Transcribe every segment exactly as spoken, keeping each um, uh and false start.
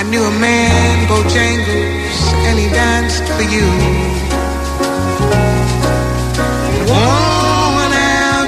I knew a man, Bojangles, and he danced for you. Worn out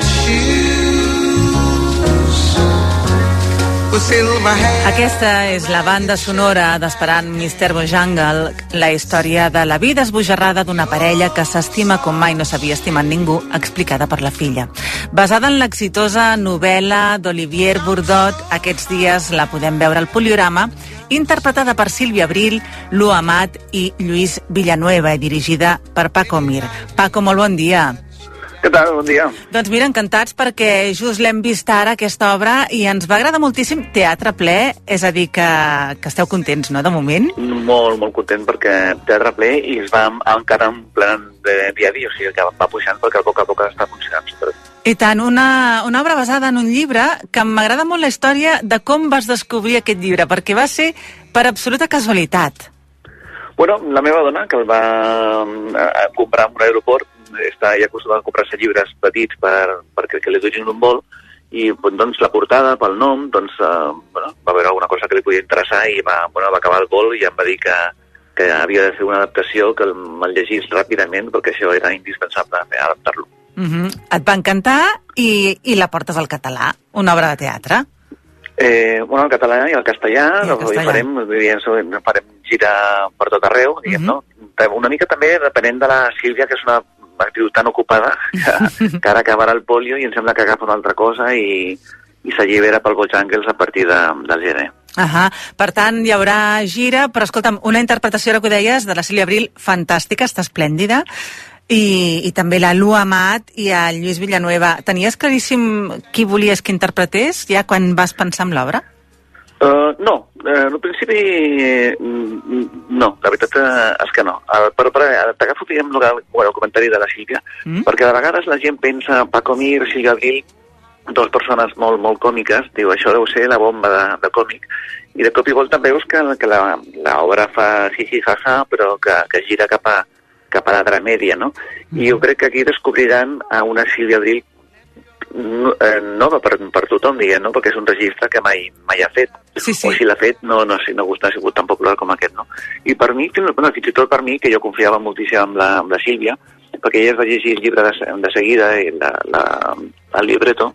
shoes with silver hair. Aquesta és la banda sonora d'Esperant mister Bojangle, la història de la vida esbojarrada d'una parella que s'estima com mai no s'havia estimat ningú, explicada per la filla. Basada en l'exitosa novel·la d'Olivier Bourdot, aquests dies la podem veure al Poliorama, interpretada per Sílvia Abril, Lu Amat i Lluís Villanueva i dirigida per Paco Mir. Paco, molt bon dia. Què tal? Bon dia. Doncs mira, encantats perquè just l'hem vist ara, aquesta obra, i ens va agradar moltíssim. Teatre ple, és a dir, que, que esteu contents, no, de moment? Molt, molt content perquè teatre ple i es va encara en plen de dia a dia, o sigui que va pujant perquè a poc a poc està funcionant superbé. I tant, una, una obra basada en un llibre que m'agrada molt la història de com vas descobrir aquest llibre, perquè va ser per absoluta casualitat. Bueno, la meva dona, que el va eh, comprar en un aeroport, està ja acostumada a comprar-se llibres petits per, perquè que li duguin un vol, i doncs la portada, pel nom, doncs, eh, bueno, va veure alguna cosa que li podia interessar i va, bueno, va acabar el vol i em va dir que, que havia de fer una adaptació, que me'l llegís ràpidament perquè això era indispensable adaptar-lo. Uh-huh. Et va encantar i, i la portes al català, una obra de teatre. Eh, bueno, el català i el castellà, I el castellà. farem, diguem, farem gira per tot arreu, diguem, uh-huh. no? Una mica també depenent de la Sílvia, que és una actriu tan ocupada que, que ara acabarà el polio i em sembla que agafa una altra cosa i, i s'allibera pel Bojangles a partir de, del gener. Uh-huh. Per tant, hi haurà gira, però escolta'm, una interpretació, ara que ho deies, de la Sílvia Abril, fantàstica, està esplèndida, i, i també la Lu Amat i el Lluís Villanueva. Tenies claríssim qui volies que interpretés ja quan vas pensar en l'obra? Uh, no, uh, al principi no, la veritat és que no. Uh, però però t'agafo diguem, el, el comentari de la Sílvia, mm? perquè de vegades la gent pensa Paco Mir, Sílvia Abril, dues persones molt, molt còmiques, diu això deu ser la bomba de, de còmic, i de cop i volta veus que, que l'obra fa hi-hi ha-ha, però que, que gira cap a, cap a la dramèdia, no? Mm. I jo crec que aquí descobriran a una Sílvia Abril nova per, per tothom, diguem, no? Perquè és un registre que mai, mai ha fet. Sí, sí. O si l'ha fet, no, no, no, no ha sigut tan popular com aquest, no? I per mi, fins, bueno, fins i tot per mi, que jo confiava moltíssim amb la, amb la Sílvia, perquè ella es va llegir el llibre de, de seguida, la, la, el libreto,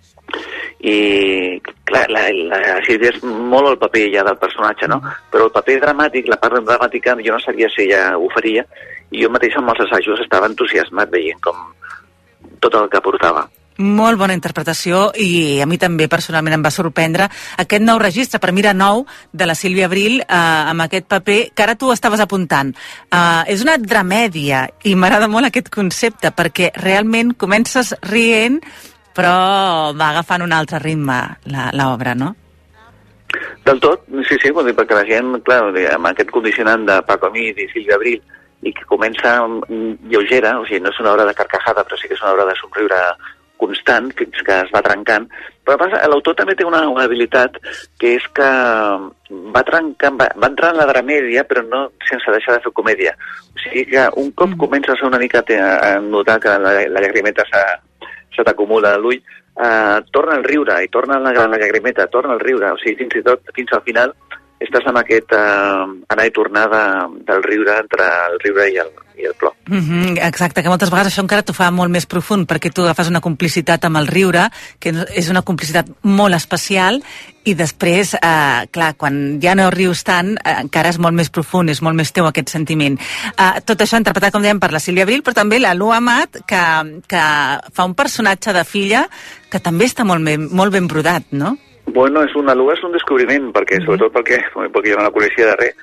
i clar, la, la Sílvia és molt el paper ja del personatge, no? Però el paper dramàtic, la part dramàtica, jo no sabia si ella ho faria, i jo mateix amb els assajos estava entusiasmat veient com tot el que portava. Molt bona interpretació i a mi també personalment em va sorprendre aquest nou registre, per mi era nou, de la Sílvia Abril eh, amb aquest paper que ara tu estaves apuntant. Eh, és una dramèdia i m'agrada molt aquest concepte perquè realment comences rient però va agafant un altre ritme l'obra, no? Del tot, sí, sí, perquè la gent, clar, amb aquest condicionant de Paco Mir i Sílvia Abril i que comença lleugera, o sigui, no és una obra de carcajada, però sí que és una obra de somriure constant fins que es va trencant, però l'autor també té una, una habilitat que és que va trencant, va, va entrar en la dramèdia però no sense deixar de fer comèdia, o sigui que un cop mm. comença a ser una mica a notar que la, la llagrimeta se t'acumula a l'ull, eh, torna el riure i torna la, la llagrimeta, torna el riure, o sigui fins i tot fins al final estàs amb aquest eh, anar i tornar de, del riure entre el riure i el, i el plor. Mm-hmm, exacte, que moltes vegades això encara t'ho fa molt més profund perquè tu agafes una complicitat amb el riure, que és una complicitat molt especial, i després, eh, clar, quan ja no rius tant, eh, encara és molt més profund, és molt més teu aquest sentiment. Eh, tot això interpretat, com dèiem, per la Sílvia Abril, però també la Lu Amat, que, que fa un personatge de filla que també està molt ben, molt ben brodat, no? Bueno, és una Lu és un descobriment, perquè, mm-hmm. sobretot perquè, perquè jo no la coneixia de res,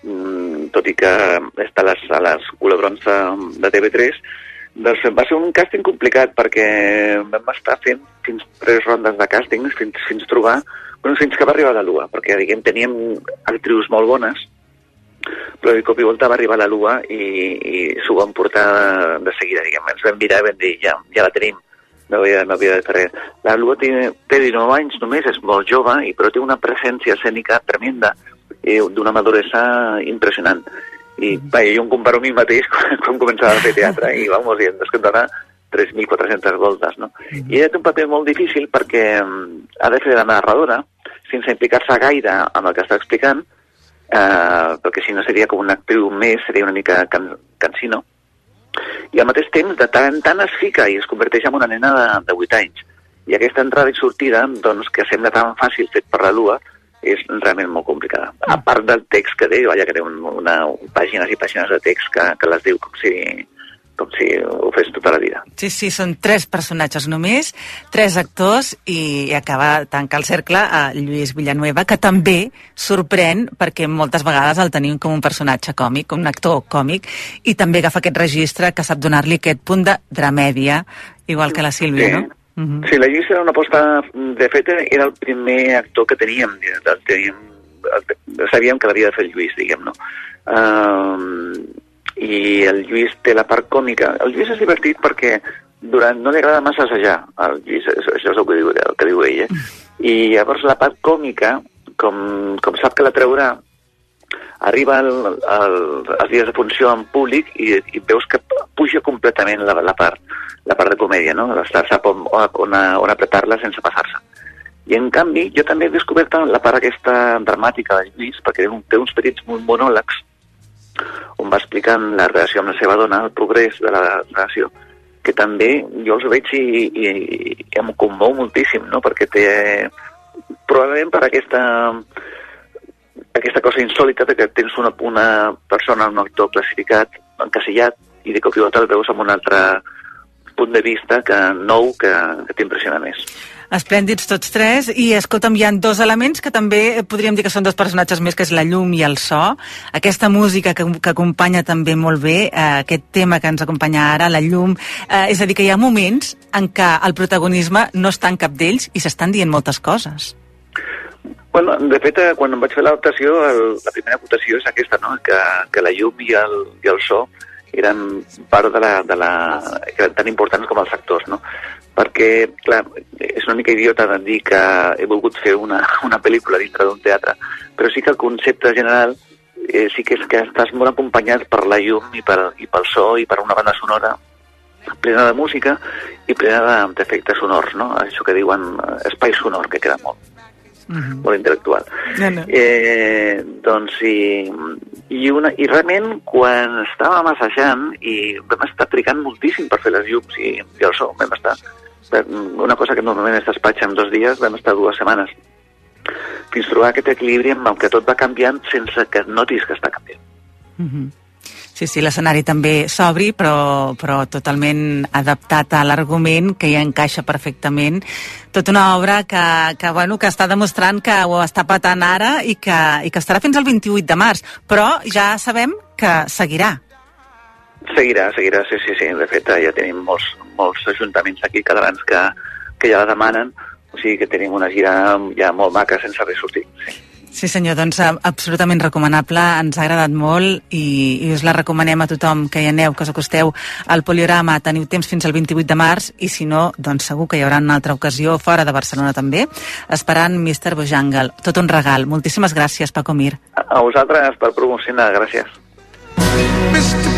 tot i que està a les, a les culebrons de, de T V tres, doncs va ser un càsting complicat perquè vam estar fent fins tres rondes de càstings fins, fins trobar, bueno, fins que va arribar la Lua, perquè diguem, teníem actrius molt bones, però de cop i volta va arribar la Lua i, i s'ho van portar de, de seguida, diguem, ens vam mirar i vam dir, ja, ja la tenim, no havia, no havia de fer res. La Lua té, té dinou anys només, és molt jove, i, però té una presència escènica tremenda, i d'una maduresa impressionant. I va, jo em comparo a mi mateix quan, quan començava a fer teatre i vamos, i és que em dona tres mil quatre-centes voltes, no? I ella té un paper molt difícil perquè ha de fer de narradora sense implicar-se gaire amb el que està explicant, uh, perquè si no seria com una actriu més, seria una mica can, cansino, i al mateix temps de tant en tant es fica i es converteix en una nena de, de vuit anys. I aquesta entrada i sortida, doncs, que sembla tan fàcil fet per la Lua, és realment molt complicada. A part del text que té, vaja, que té un, una, pàgines i pàgines de text que, que les diu com si, com si ho fes tota la vida. Sí, sí, són tres personatges només, tres actors, i acaba tancar el cercle a Lluís Villanueva, que també sorprèn perquè moltes vegades el tenim com un personatge còmic, un actor còmic, i també agafa aquest registre que sap donar-li aquest punt de dramèdia, igual que la Sílvia, sí. No? Uh-huh. Sí, la Lluís era una aposta, de fet era el primer actor que teníem, teníem sabíem que l'havia de fer el Lluís, diguem, no? Uh, I el Lluís té la part còmica. El Lluís és divertit perquè durant no li agrada massa assajar, el Lluís, això és el que diu, el que diu ell, eh? I llavors la part còmica, com, com sap que la traurà, arriba el, el, els dies de funció en públic i, i veus que puja completament la, la part la part de comèdia, no? Sap on, on, on apretar-la sense passar-se. I en canvi, jo també he descobert la part aquesta dramàtica de Lluís, perquè té uns petits monòlegs on va explicant la relació amb la seva dona, el progrés de la relació, que també jo els veig i, i, i em conmou moltíssim, no? Perquè té, probablement per aquesta aquesta cosa insòlita que tens una, una persona, un actor classificat, encasillat, i de cop i volta el veus amb un altre punt de vista que nou que, que t'impressiona més. Esplèndids tots tres, i escolta'm, hi ha dos elements que també podríem dir que són dos personatges més, que és la llum i el so, aquesta música que, que acompanya també molt bé, eh, aquest tema que ens acompanya ara, la llum, eh, és a dir, que hi ha moments en què el protagonisme no està en cap d'ells i s'estan dient moltes coses. Bueno, de fet, quan em vaig fer l'adaptació, la primera votació és aquesta, no? que, que la llum i el, i el so eren part de la, de la... eren tan importants com els actors, no? Perquè, clar, és una mica idiota de dir que he volgut fer una, una pel·lícula dintre d'un teatre, però sí que el concepte general eh, sí que és que estàs molt acompanyat per la llum i, per, i pel so i per una banda sonora plena de música i plena d'efectes sonors, no? Això que diuen espai sonor, que queda molt. Uh-huh. Molt intel·lectual. No, no. Eh, doncs i, i, una, i realment quan estàvem assajant i vam estar trigant moltíssim per fer les llums i, i el so, vam estar una cosa que normalment es despatxa en dos dies, vam estar dues setmanes fins trobar aquest equilibri amb el que tot va canviant sense que notis que està canviant. Uh-huh. Sí, sí, l'escenari també s'obri, però, però totalment adaptat a l'argument, que hi encaixa perfectament. Tota una obra que, que, bueno, que està demostrant que ho està patant ara i que, i que estarà fins al vint-i-vuit de març, però ja sabem que seguirà. Seguirà, seguirà, sí, sí, sí. De fet, ja tenim molts, molts ajuntaments aquí catalans que, que ja la demanen, o sigui que tenim una gira ja molt maca sense res sortir, sí. Sí senyor, doncs absolutament recomanable, ens ha agradat molt i, i us la recomanem a tothom que hi aneu, que us acosteu al Poliorama. Teniu temps fins al vint-i-vuit de març i si no, doncs segur que hi haurà una altra ocasió fora de Barcelona també, esperant mister Bojangles. Tot un regal. Moltíssimes gràcies, Paco Mir. A, a vosaltres per promocionar, gràcies. mister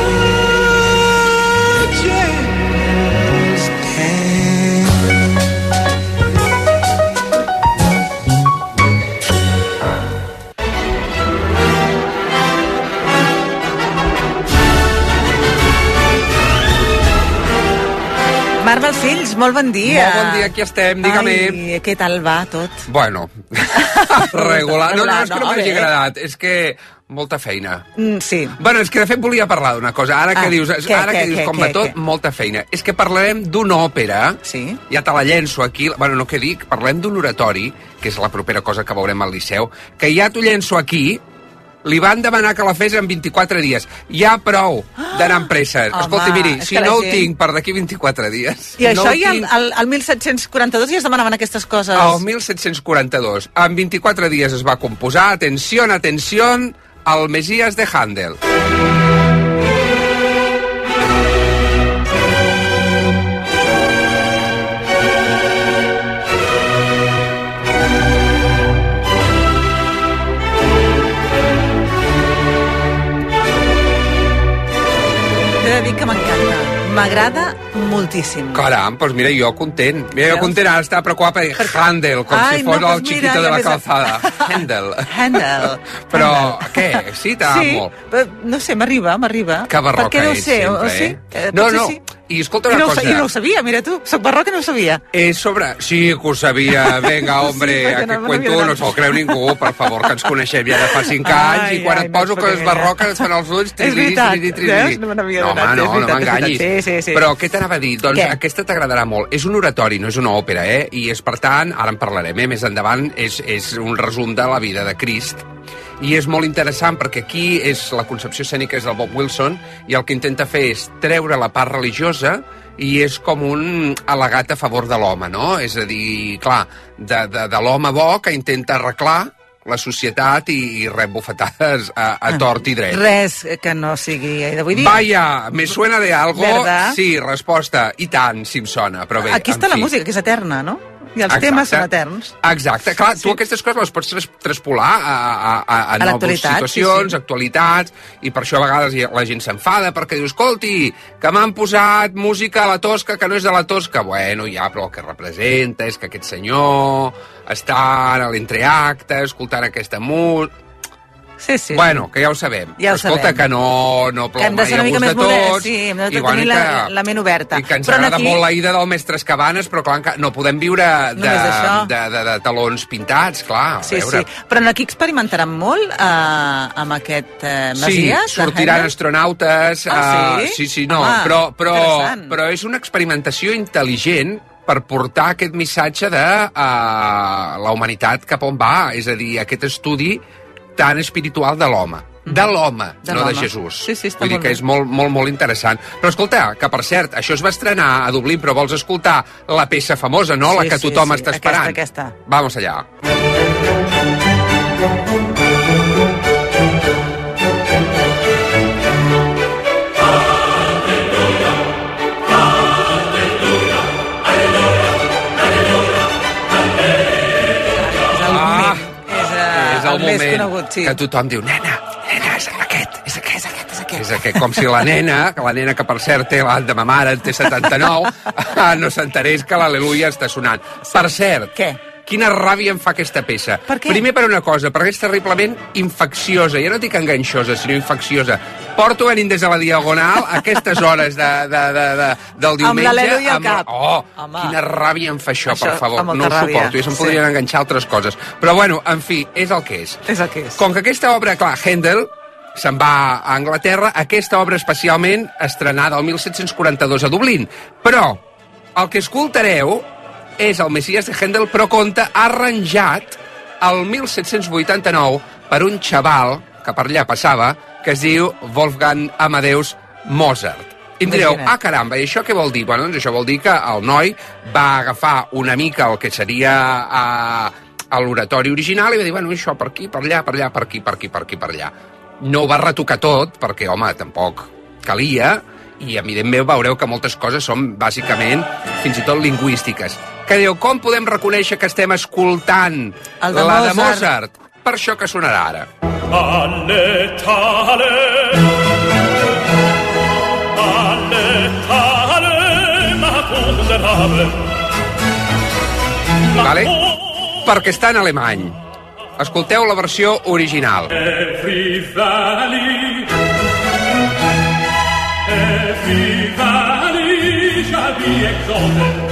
Marc Balcells, molt bon dia. Molt bon dia, aquí estem, digue-me. Ai, què tal va tot? Bueno, regular. No, no, és que no m'hagi agradat, és que molta feina. Mm, sí. Bueno, és que de fet volia parlar d'una cosa. Ara ah, que dius, què, ara què, que dius què, com què, va tot, què? molta feina. És que parlarem d'una òpera, sí. Ja te la llenço aquí, bueno, no què dic, parlem d'un oratori, que és la propera cosa que veurem al Liceu, que ja t'ho llenço aquí. Li van demanar que la fes en vint-i-quatre dies. Ja prou d'anar amb presses. Home, escolta, miri, si no ho gent... tinc per d'aquí vint-i-quatre dies... I això no ja tinc... al, al disset quaranta-dos ja es demanaven aquestes coses. Al disset quaranta-dos. En vint-i-quatre dies es va composar, atenció, atenció, el Messias de Handel. Que m'encanta. M'agrada moltíssim. Caram, doncs mira, jo content. Mira, jo content, ara estava preocupat per dir Handel, com Ai, si fos no, el doncs chiquito mira, de la ja més- calzada. Handel. Handel. Però, Handel. què? Sí, t'agrada Sí, molt. però, no sé, m'arriba, m'arriba. Que barroca Perquè deu ets, ser, sempre, o, o sí? eh? Eh, No, potser no, sí. i escolta I una no, ho sa- cosa. I no ho sabia, mira tu, soc barroca i no ho sabia. És sobre... Sí, que ho sabia. Vinga, hombre, Sí, perquè aquest no me cuento n'havia no se'l creu ningú, per favor, que ens coneixem ja de fa cinc Ai, anys, i quan ai, et no poso et coses pot barroques et fan els ulls... És veritat, tiri, tiri, veus? tiri. No me n'havia No, adonat, home, és no, veritat, no és m'enganyis. veritat. Sí, sí, sí. Però què t'anava a dir? Doncs Què? aquesta t'agradarà molt. És un oratori, no és una òpera, eh? I és, per tant, ara en parlarem, eh? Més endavant, és, és un resum de la vida de Crist. I és molt interessant perquè aquí és la concepció escènica és del Bob Wilson i el que intenta fer és treure la part religiosa i és com un al·legat a favor de l'home, no? És a dir, clar, de, de, de l'home bo que intenta arreglar la societat i, i rep bufetades a, a tort i dret. Res que no sigui de vull dir. Vaya, me suena de algo? ¿Verdad? Sí, resposta. I tant, si em sona, però bé, Aquí està en la fi. música, que és eterna, no? I els Exacte. temes són eterns. Exacte. Clar, Sí. tu aquestes coses les pots tras traspolar a, a, a, a, A noves l'actualitat, situacions, sí, sí. actualitats, i per això a vegades hi- la gent s'enfada perquè diu, escolti, que m'han posat música a la Tosca que no és de la Tosca. Bueno, ja, però el que representa és que aquest senyor està a l'entreacte, escoltant aquesta música... Sí, sí. Bueno, que ja ho sabem. Ja ho Escolta, sabem. que no, no plou Que hem de mai ser una a mica gust més de moderns, tots. sí, hem de i bueno, tenir i la- que- la ment oberta. I que ens Però agrada aquí- molt la ida del Mestres Cabanes, però clar, enca- no podem viure de, Només d'això. de, de, de talons pintats, clar. A Sí, veure. sí. Però aquí experimentaran molt eh, amb aquest eh, Sí, Masies. de sortiran Handel? astronautes. Ah, eh, sí? sí, sí, no, Home, però, però, interessant. però és una experimentació intel·ligent per portar aquest missatge de uh, la humanitat cap on va, és a dir, aquest estudi tan espiritual de l'home. De l'home, De no de l'home. Jesús. Sí, sí, està Vull dir molt que bé. és molt, molt, molt interessant. Però escolta, que per cert, això es va estrenar a Dublín, però vols escoltar la peça famosa, no? Sí, la que sí, tothom sí, està aquesta, esperant. aquesta. Vamos allà. És el Ah, moment. És, eh, és el, el més moment conegut, sí. que tothom diu, nena, nena, és aquest, és aquest, És aquest, és aquest. és aquest, com si la nena, que la nena que per cert té l'edat de ma mare, en té setanta-nou, no s'enterés que l'Aleluia està sonant. Per cert, Què? quina ràbia em fa aquesta peça. Per què? Primer per una cosa, perquè és terriblement infecciosa. Ja no dic enganxosa, sinó infecciosa. Porto venint des de la Diagonal a aquestes hores de, de, de, de, del diumenge. l'Aleluia al cap. Oh, Home. quina ràbia em fa això, Això per favor. fa molta No ho ràbia, suporto, ja se'm sí. podrien enganxar altres coses. Però bueno, en fi, és el que és. És el que és. Com que aquesta obra, clar, Handel se'n va a Anglaterra, aquesta obra especialment estrenada el mil set-cents quaranta-dos a Dublín. Però el que escoltareu és el Messies de Handel, però conta arranjat el mil set-cents vuitanta-nou per un xaval que per allà passava, que es diu Wolfgang Amadeus Mozart. I em direu, Imagina't. ah, caramba, i això què vol dir? Bueno, doncs això vol dir que el noi va agafar una mica el que seria a, a l'oratori original i va dir, bueno, això per aquí, per allà, per allà, per aquí, per aquí, per aquí, per allà. No ho va retocar tot, perquè, home, tampoc calia, i evidentment veureu que moltes coses són bàsicament fins i tot lingüístiques. Que diu, com podem reconèixer que estem escoltant El de la de Mozart? Mozart? Per això que sonarà ara. Alle Tale, alle Tale, ma ponderave. Vale? Perquè està en alemany. Escolteu la versió original. Every valley, every valley shall be exalted.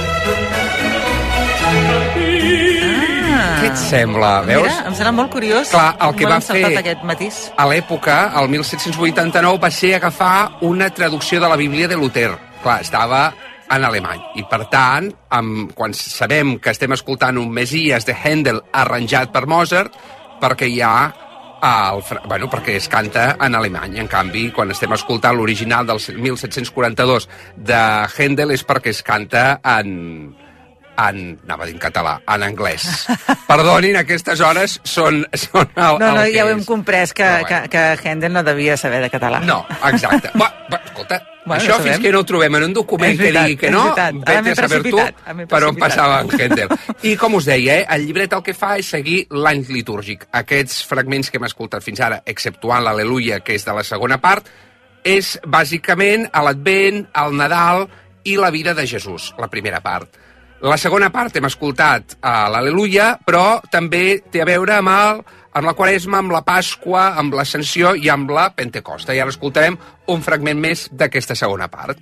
Què et sembla? Veus? Mira, em serà molt curiós. Clar, el que molt va encertat fer- aquest matís. A l'època, el mil set-cents vuitanta-nou, va ser agafar una traducció de la Bíblia de Luther. Clar, estava en alemany. I, per tant, amb, quan sabem que estem escoltant un Messies de Handel arranjat per Mozart, perquè hi ha el, fr- bueno, perquè es canta en alemany. En canvi, quan estem escoltant l'original del mil set-cents quaranta-dos de Handel és perquè es canta en, en, anava a dir en català, en anglès. Perdonin, aquestes hores són, són el, No, no, el que ja ho hem és. comprès, que, Però que, bueno. que Handel no devia saber de català. No, exacte. Va, va, escolta, Bueno, això ho fins sabem. que no ho trobem en un document És que veritat, digui que és no, veritat. Ara vete m'he a saber tu precipitat, ara m'he per on precipitat. passava en Handel. I com us deia, eh, el llibret el que fa és seguir l'any litúrgic. Aquests fragments que hem escoltat fins ara, exceptuant l'Aleluia, que és de la segona part, és bàsicament a l'Advent, al Nadal i la vida de Jesús, la primera part. La segona part hem escoltat a l'Al·leluia, però també té a veure amb, el, amb la Quaresma, amb la Pasqua, amb l'Ascensió i amb la Pentecosta. I ara escoltarem un fragment més d'aquesta segona part.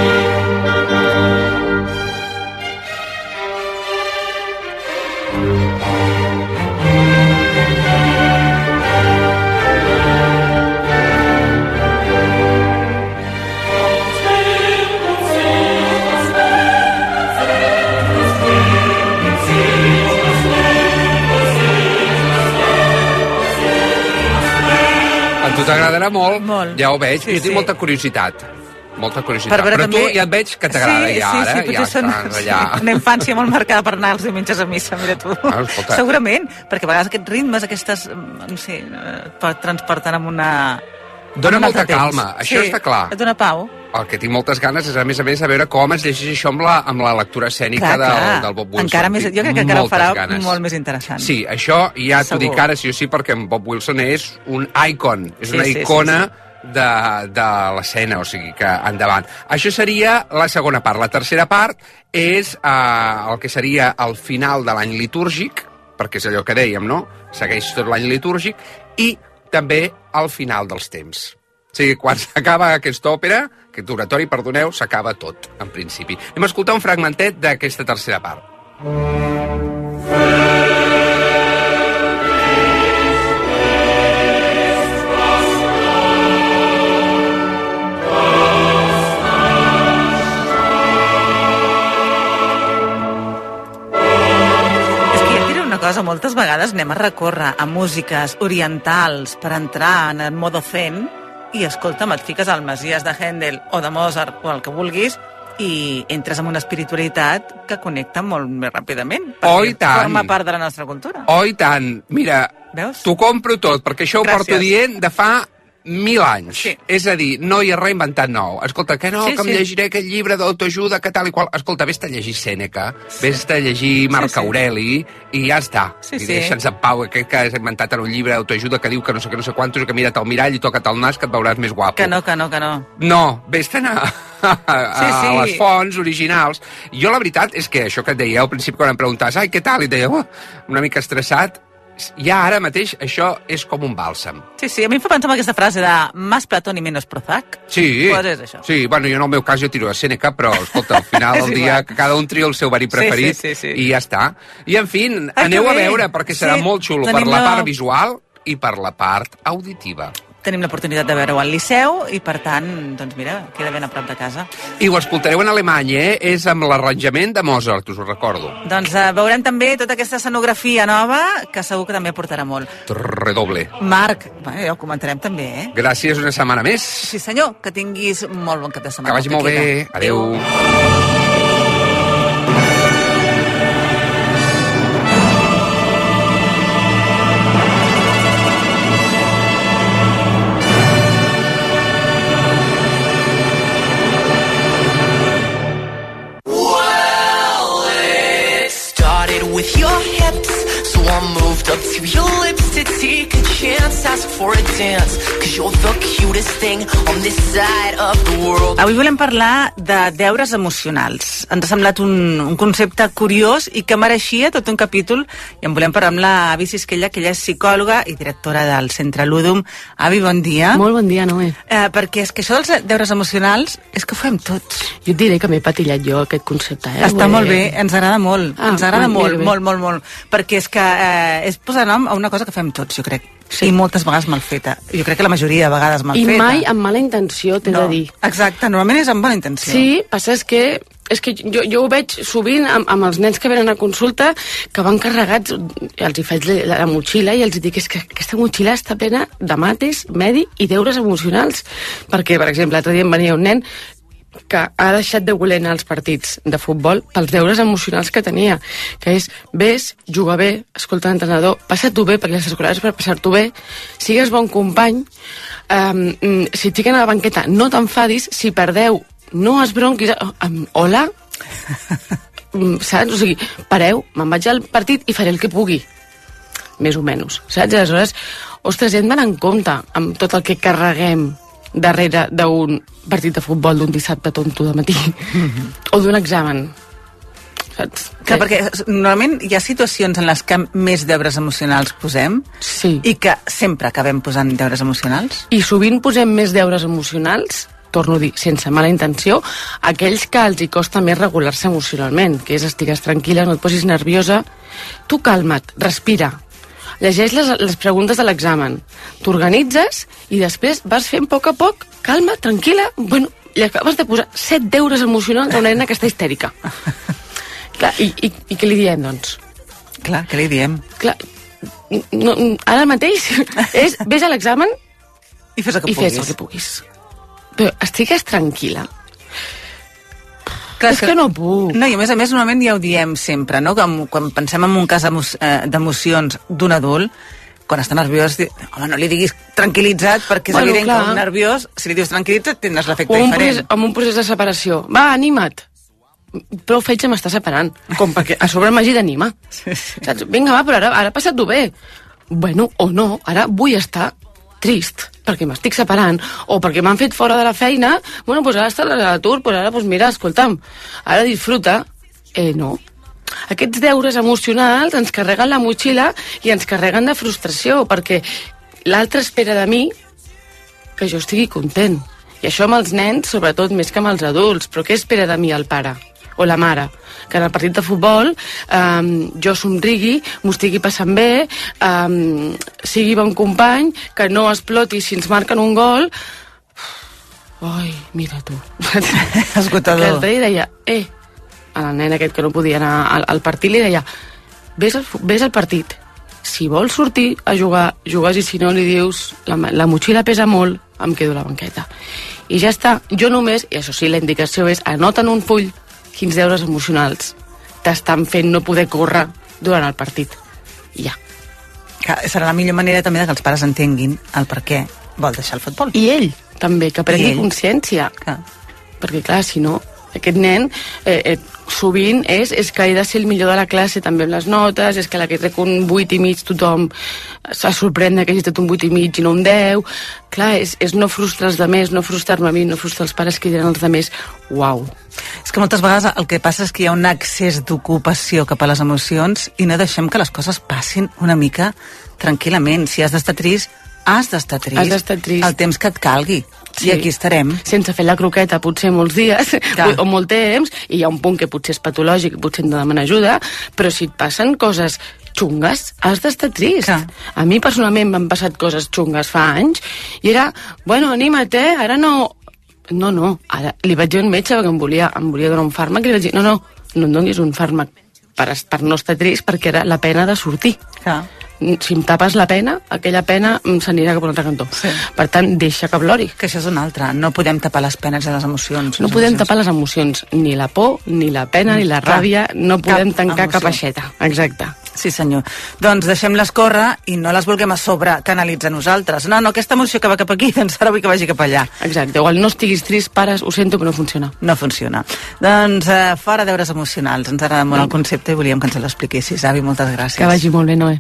A tu t'agradarà molt, molt, ja ho veig, sí, jo tinc sí. molta curiositat. Molta curiositat. Per Però també... tu ja et veig que t'agrada sí, ja, sí, ara. Sí, sí, ja són, estàs allà. Sí, una infància molt marcada per anar els diumenges a missa, mira tu. Ah, segurament, perquè a vegades aquests ritmes, aquestes, no sé, et transporten amb una... Dóna amb un molta altre temps. calma, això sí, està clar. Et dona pau. El que tinc moltes ganes és, a més a més, a veure com es llegeix això amb la, amb la lectura escènica clar, del, clar. del Bob Wilson. Encara més, jo crec que encara ho farà ganes. molt més interessant. Sí, això ja t'ho Segur. dic ara sí o sí, perquè en Bob Wilson és un icon, és Sí, una sí, sí, icona sí. de, de l'escena, o sigui que endavant. Això seria la segona part. La tercera part és eh, el que seria el final de l'any litúrgic, perquè és allò que dèiem, no? Segueix tot l'any litúrgic, i també el final dels temps. O sigui, quan s'acaba aquesta òpera, aquest oratori, perdoneu, s'acaba tot, en principi. Anem a escoltar un fragmentet d'aquesta tercera part. Cosa, moltes vegades anem a recórrer a músiques orientals per entrar en el modo zen i, escolta'm, et fiques al Messies de Händel o de Mozart o el que vulguis i entres en una espiritualitat que connecta molt més ràpidament. Oh, i tant. Forma part de la nostra cultura. Oh, i tant. Mira, veus? T'ho compro tot, perquè això ho Gràcies. porto dient de fa mil anys. Sí. És a dir, no hi ha res inventat nou. Escolta, que no, Sí, que em sí. llegiré aquest llibre d'autoajuda, que tal i qual. Escolta, vés-te a llegir Sèneca, sí. vés-te a llegir Marc Sí, sí. Aureli, i ja està. Sí, I sí. deixa'ns en pau aquest que has inventat en un llibre d'autoajuda que diu que no sé què, no sé quantos, que mira't al mirall i toca't el nas que et veuràs més guapo. Que no, que no, que no. No, vés-te'n a, a, a Sí, sí. les fonts originals. Jo la veritat és que això que et deia al principi quan em preguntaves, ai, què tal? I et deia, oh, una mica estressat. Ja ara mateix això és com un bàlsam. Sí, sí, a mi em fa pensar en aquesta frase de más Platón i menos Prozac. Sí, Pues és això. sí, bueno, jo en el meu cas jo tiro a Sèneca, però escolta, al final És del igual. dia que cada un tria el seu verí preferit Sí, sí, sí, sí. i ja està. I en fi, Ai, aneu que a bé. veure perquè serà Sí, molt xulo per tenim la la- part visual i per la part auditiva. Tenim l'oportunitat de veure-ho al Liceu i, per tant, doncs mira, queda ben a prop de casa. I ho escoltareu en alemany, eh? És amb l'arranjament de Mozart, us ho recordo. Doncs eh, veurem també tota aquesta escenografia nova, que segur que també aportarà molt. Redoble. Marc, bueno, ja ho comentarem també, eh? Gràcies una setmana més. Sí, senyor, que tinguis molt bon cap de Que setmana. vagi molt bé. queda. Adéu. With your hips, so I moved up to your lips to take a chance, ask for a dance, cause you're the cutest thing on this side of the world. Avui volem parlar de deures emocionals. Ens ha semblat un, un concepte curiós i que mereixia tot un capítol, i en volem parlar amb la Avi Sisquella, que ella és psicòloga i directora del Centre Ludum. Avi, bon dia. Molt bon dia, Noé. Eh, perquè és que això dels deures emocionals és que ho fem tots. Jo et diré que m'he patillat jo aquest concepte, eh? Està Vull molt dir- bé, ens agrada molt, Ah, ens agrada ah, molt, bé, bé. molt, molt, molt, perquè és que eh, és posar nom a una cosa que fem tots, jo crec, sí. I moltes vegades mal feta. Jo crec que la majoria de vegades mal I feta. mai amb mala intenció, t'he no. de dir. Exacte, normalment és amb bona intenció. Sí, passa és que és que jo, jo ho veig sovint amb, amb els nens que venen a consulta que van carregats, els hi faig la, la motxilla i els dic és que aquesta motxilla està plena de mates, medi i deures emocionals. Perquè, per exemple, l'altre dia em venia un nen que ha deixat de voler anar als partits de futbol pels deures emocionals que tenia, que és, ves, juga bé, escolta l'entrenador, passa-t'ho bé, perquè les escolars és per passar-t'ho bé, sigues bon company, um, si et fiquen a la banqueta no t'enfadis, si perdeu no es bronquis, um, hola, saps? O sigui, pareu, me'n vaig al partit i faré el que pugui, més o menys, saps? Aleshores, ostres, hem d'anar en compte amb tot el que carreguem darrere d'un partit de futbol d'un dissabte tonto de matí mm-hmm. o d'un examen, saps? Clar, perquè normalment hi ha situacions en les que més deures emocionals posem sí. i que sempre acabem posant deures emocionals. I sovint posem més deures emocionals, torno a dir, sense mala intenció, aquells que els hi costa més regular-se emocionalment, que és estigues tranquil·la, no et posis nerviosa, tu calma't, respira, llegeix les, les preguntes de l'examen, t'organitzes i després vas fent a poc a poc, calma, tranquil·la, bueno, li acabes de posar set deures emocionals a una nena que està histèrica. Clar, i, i, i què li diem, doncs? Clar, què li diem? Clar, no, ara mateix és, vés a l'examen i fes el que i puguis. Fes el que puguis. Però estigues tranquil·la. Clar, és que, que no puc. No, i a més a més normalment ja ho diem sempre, no? Quan, quan pensem en un cas emo d'emocions d'un adult, quan està nerviós, home, no li diguis tranquil·litzat, perquè és bueno, evident clar. Que un nerviós, si li dius tranquil·litzat, tindràs l'efecte diferent. Procés, amb un procés de separació. Va, anima't. Prou fetge m'està separant. Com perquè a sobre m'hagi d'animar. Sí, sí. Saps? Vinga, va, però ara, ara ha passat-ho bé. Bueno, o no, ara vull estar trist, perquè m'estic separant, o perquè m'han fet fora de la feina, bueno, doncs ara està a l'atur, doncs ara, doncs mira, escolta'm, ara disfruta. Eh, no. Aquests deures emocionals ens carreguen la motxilla i ens carreguen de frustració, perquè l'altre espera de mi que jo estigui content. I això amb els nens, sobretot, més que amb els adults. Però què espera de mi el pare o la mare? Que en el partit de futbol eh, jo somrigui, m'ho estigui passant bé, eh, sigui bon company, que no exploti si ens marquen un gol. Ai, mira tu. Esgotador. Que el rei deia, eh, a la nena aquest que no podia anar al, al partit, li deia, ves al, ves al partit. Si vols sortir a jugar, jugues, i si no li dius, la, la motxilla pesa molt, em quedo a la banqueta. I ja està. Jo només, i això sí, la indicació és, anota en un full quins deures emocionals t'estan fent no poder córrer durant el partit. I ja. Que serà la millor manera també que els pares entenguin el per què vol deixar el futbol. I ell, també, que prengui consciència. Clar. Perquè, clar, si no, aquest nen eh, eh, sovint és, és que he de ser el millor de la classe també amb les notes, és que la que trec un vuit i mig tothom se sorprèn que hagi tret un vuit i mig i no un deu. Clar, és, és no frustrar els demés, no frustrar-me a mi, no frustrar els pares que diran els demés. Uau. És que moltes vegades el que passa és que hi ha un excés d'ocupació cap a les emocions i no deixem que les coses passin una mica tranquil·lament. Si has d'estar trist, has d'estar trist. Has d'estar trist. El temps que et calgui. Sí. I aquí estarem. Sense fer la croqueta potser molts dies Clar. o molt temps, i hi ha un punt que potser és patològic, potser hem de demanar ajuda, però si et passen coses xungues, has d'estar trist. Clar. A mi personalment m'han passat coses xungues fa anys i era, bueno, anima't, eh? Ara no... No, no, ara li vaig dir a un metge que em volia, em volia donar un fàrmac i li vaig dir, no, no, no em donis un fàrmac per, per no estar trist, perquè era la pena de sortir. Clar. Si em tapes la pena, aquella pena s'anirà cap a un altre cantó. Sí. Per tant, deixa que plori. Que això és una altra. No podem tapar les penes i les emocions. No les podem emocions. tapar les emocions. Ni la por, ni la pena, mm, ni la ràbia. No podem cap tancar emoció. Cap aixeta. Exacte. Sí, senyor. Doncs deixem-les córrer i no les vulguem a sobre canalitzar nosaltres. No, no, aquesta emoció que va cap aquí, doncs ara vull que vagi cap allà. Exacte. Igual no estiguis trist, pares, ho sento, però no funciona. No funciona. Doncs eh, fora deures emocionals. Ens agrada molt el concepte i volíem que ens l'expliquessis, avi. Moltes gràcies. Que vagi molt bé, Noé.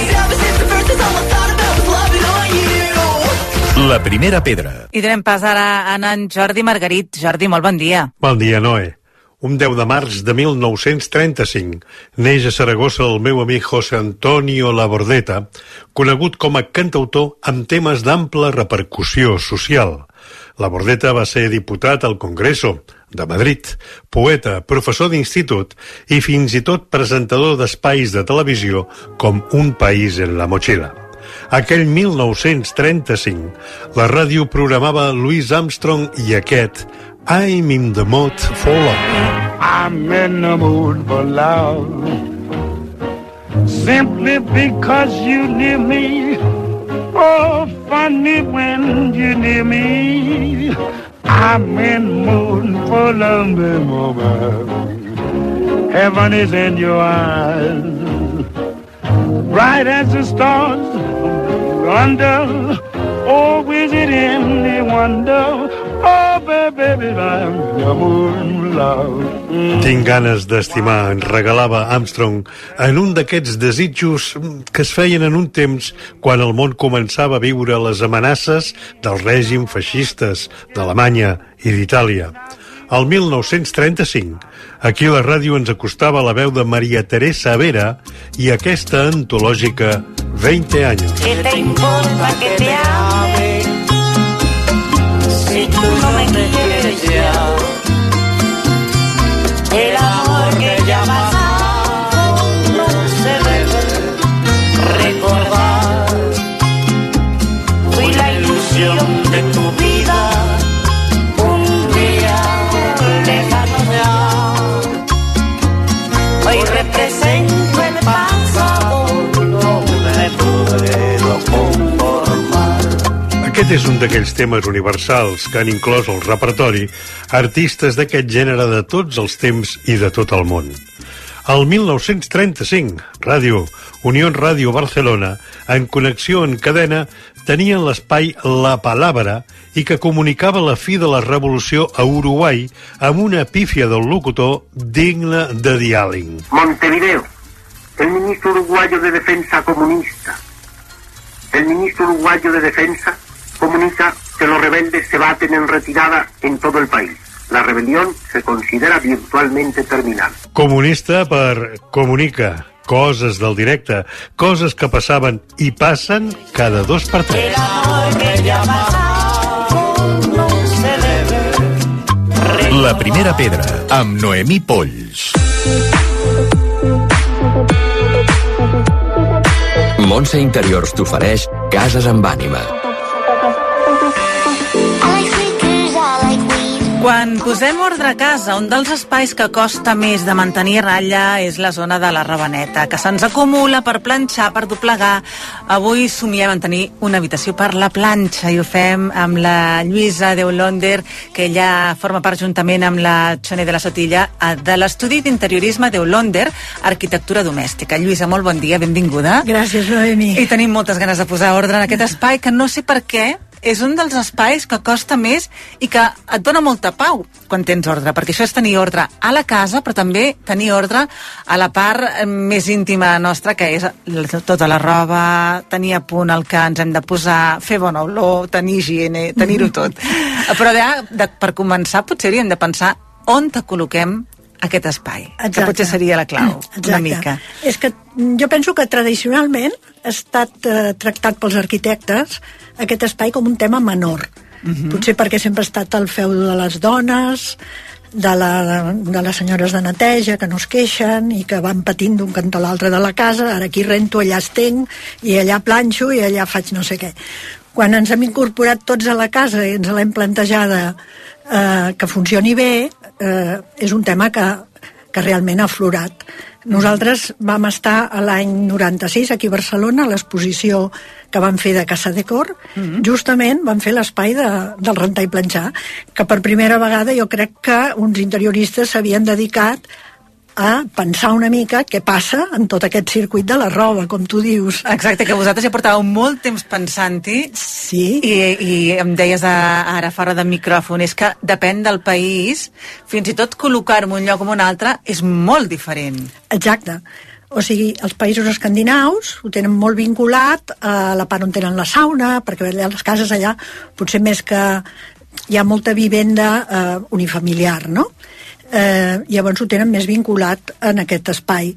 La primera pedra. I donem pas ara a en Jordi Margarit. Jordi, molt bon dia. Bon dia, Noé. Un deu de març de mil nou-cents trenta-cinc neix a Saragossa el meu amic José Antonio Labordeta, conegut com a cantautor amb temes d'ampla repercussió social. Labordeta va ser diputat al Congreso de Madrid, poeta, professor d'institut i fins i tot presentador d'espais de televisió com Un país en la mochila. Aquell mil nou-cents trenta-cinc, la ràdio programava Louis Armstrong i aquest I'm in the mood for love. I'm in the mood for love, simply because you near me. Oh, funny when you near me. I'm in the mood for love, mama. Heaven is in your eyes, bright as the stars under. Oh, is it any wonder? Oh, baby, baby, I'm your moon love. Tinc ganes d'estimar, en regalava Armstrong en un d'aquests desitjos que es feien en un temps quan el món començava a viure les amenaces del règim feixistes d'Alemanya i d'Itàlia. El mil nou-cents trenta-cinc, aquí a la ràdio ens acostava la veu de Maria Teresa Vera i aquesta antològica veinte años. ¿Qué te importa que te ame si tú no me quieres ya? El amor que ya ha pasado no se debe recordar. Fui la ilusión de tu vida un día lejano ya. Hoy represento el pasado, no me puedo conformar. Aquest és un d'aquells temes universals que han inclòs al repertori artistes d'aquest gènere de tots els temps i de tot el món. El mil nou-cents trenta-cinc, Ràdio, Unió Ràdio Barcelona, en connexió en cadena, tenien l'espai La Palabra i que comunicava la fi de la revolució a Uruguai amb una pífia del locutor digna de diàleg. Montevideo, el ministro uruguayo de Defensa comunista. El ministro uruguayo de Defensa comunica que los rebeldes se baten en retirada en todo el país. La rebelión se considera virtualmente terminada. Comunista per comunica, coses del directe, coses que passaven i passen cada dos per tres. El amor que ya ha pasado no se debe. La primera pedra, amb Noemí Polls. Montse Interiors t'ofereix Cases amb ànima. Quan posem ordre a casa, un dels espais que costa més de mantenir a ratlla és la zona de la rabaneta, que se'ns acumula per planxar, per doblegar. Avui somiem en tenir una habitació per la planxa i ho fem amb la Lluïsa Deulonder, que ella forma part juntament amb la Chone de la Sotilla de l'estudi d'interiorisme Deulonder, arquitectura domèstica. Lluïsa, molt bon dia, benvinguda. Gràcies, Noemi. I tenim moltes ganes de posar ordre en aquest espai que no sé per què és un dels espais que costa més i que et dona molta pau quan tens ordre, perquè això és tenir ordre a la casa, però també tenir ordre a la part més íntima nostra, que és tota la roba, tenir a punt el que ens hem de posar, fer bona olor, tenir higiene, tenir-ho tot. Però de, de, per començar potser hauríem de pensar on te col·loquem aquest espai, Exacte. que potser seria la clau, Exacte. una mica. És que jo penso que tradicionalment ha estat eh, tractat pels arquitectes aquest espai com un tema menor. Uh-huh. Potser perquè sempre ha estat el feu de les dones, de, la, de les senyores de neteja, que no es queixen i que van patint d'un cantó a l'altre de la casa, ara aquí rento, allà estenc, i allà planxo, i allà faig no sé què. Quan ens hem incorporat tots a la casa i ens l'hem plantejada eh, que funcioni bé, eh, és un tema que, que realment ha aflorat. Nosaltres vam estar a l'any noranta-sis aquí a Barcelona a l'exposició que van fer de Casa Decor. Mm-hmm. Justament van fer l'espai de, del rentar i planxar, que per primera vegada jo crec que uns interioristes s'havien dedicat a pensar una mica què passa en tot aquest circuit de la roba, com tu dius. Exacte, que vosaltres ja portàveu molt temps pensant-hi. Sí. I, i em deies ara fora de micròfon, és que depèn del país, fins i tot col·locar-me un lloc o un altre és molt diferent. Exacte. O sigui, els països escandinaus ho tenen molt vinculat a la part on tenen la sauna, perquè les cases allà potser més que hi ha molta vivenda eh, unifamiliar, no? Eh, llavors ho tenen més vinculat en aquest espai.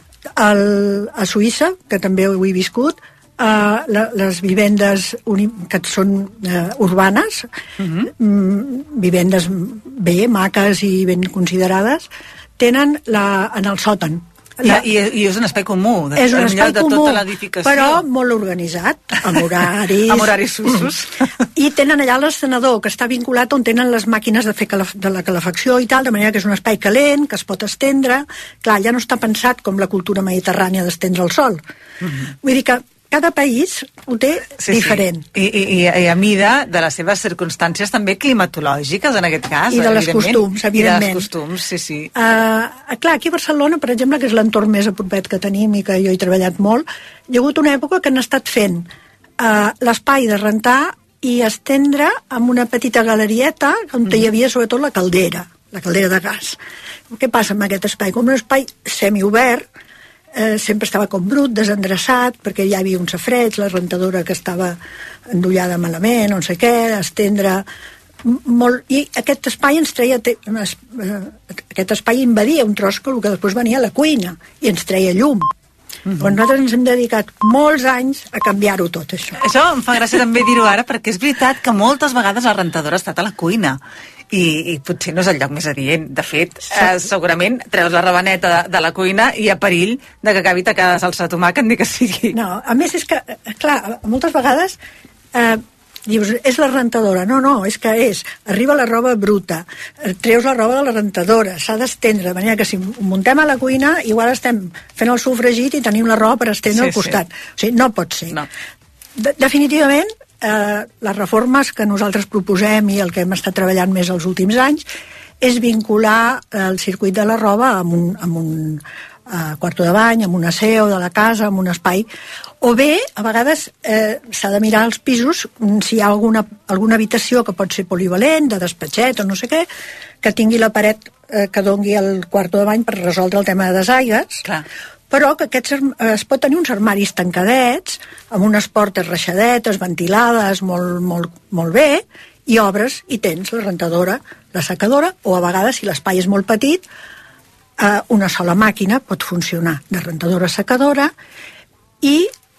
El, a Suïssa, que també ho he viscut, eh, la, les vivendes uni, que són eh, urbanes, uh-huh. m, vivendes bé, maques i ben considerades, tenen la, en el sòtan. La, i, I és un espai comú, de, és un espai de comú, tota l'edificació. Però molt organitzat, amb horaris... amb horaris usos. I tenen allà l'escenador, que està vinculat on tenen les màquines de fer calef de la calefacció i tal, de manera que és un espai calent, que es pot estendre. Clar, ja no està pensat com la cultura mediterrània d'estendre el sol. Mm-hmm. Vull dir que cada país ho té sí, diferent. Sí. I, i, I a mida de les seves circumstàncies també climatològiques, en aquest cas. I de les costums, evidentment. I de les costums, sí, sí. Uh, clar, aquí a Barcelona, per exemple, que és l'entorn més apropet que tenim i que jo he treballat molt, hi ha hagut una època que han estat fent uh, l'espai de rentar i estendre amb una petita galerieta on mm. hi havia sobretot la caldera, la caldera de gas. Què passa amb aquest espai? Com un espai semiobert, eh, sempre estava com brut, desendreçat, perquè hi havia un safareig, la rentadora que estava endollada malament, no sé què, estendre molt... I aquest espai ens treia... Te, eh, aquest espai invadia un tros que el que després venia a la cuina i ens treia llum. Uh-huh. Doncs nosaltres ens hem dedicat molts anys a canviar-ho tot, això. Això em fa gràcia també dir-ho ara, perquè és veritat que moltes vegades la rentadora ha estat a la cuina i, i potser no és el lloc més adient. De fet, eh, segurament treus la rabaneta de, de la cuina i hi ha perill de que acabi tacada de salsa de tomàquet, ni que sigui. No, a més és que, clar, moltes vegades... Eh, dius, és la rentadora. No, no, és que és, arriba la roba bruta, treus la roba de la rentadora, s'ha d'estendre, de manera que si muntem a la cuina, igual estem fent el sofregit i tenim la roba per estendre sí, al costat. Sí. O sigui, no pot ser. No. De definitivament, eh, les reformes que nosaltres proposem i el que hem estat treballant més els últims anys és vincular el circuit de la roba amb un, amb un eh, quarto de bany, amb un aseo de la casa, amb un espai. O bé, a vegades eh, s'ha de mirar als pisos si hi ha alguna, alguna habitació que pot ser polivalent, de despatxet o no sé què, que tingui la paret eh, que dongui al quarto de bany per resoldre el tema de desaigues. Clar. Però que aquests, es pot tenir uns armaris tancadets, amb unes portes reixadetes, ventilades, molt, molt, molt bé, i obres i tens la rentadora, la secadora, o a vegades, si l'espai és molt petit, eh, una sola màquina pot funcionar de rentadora-secadora, i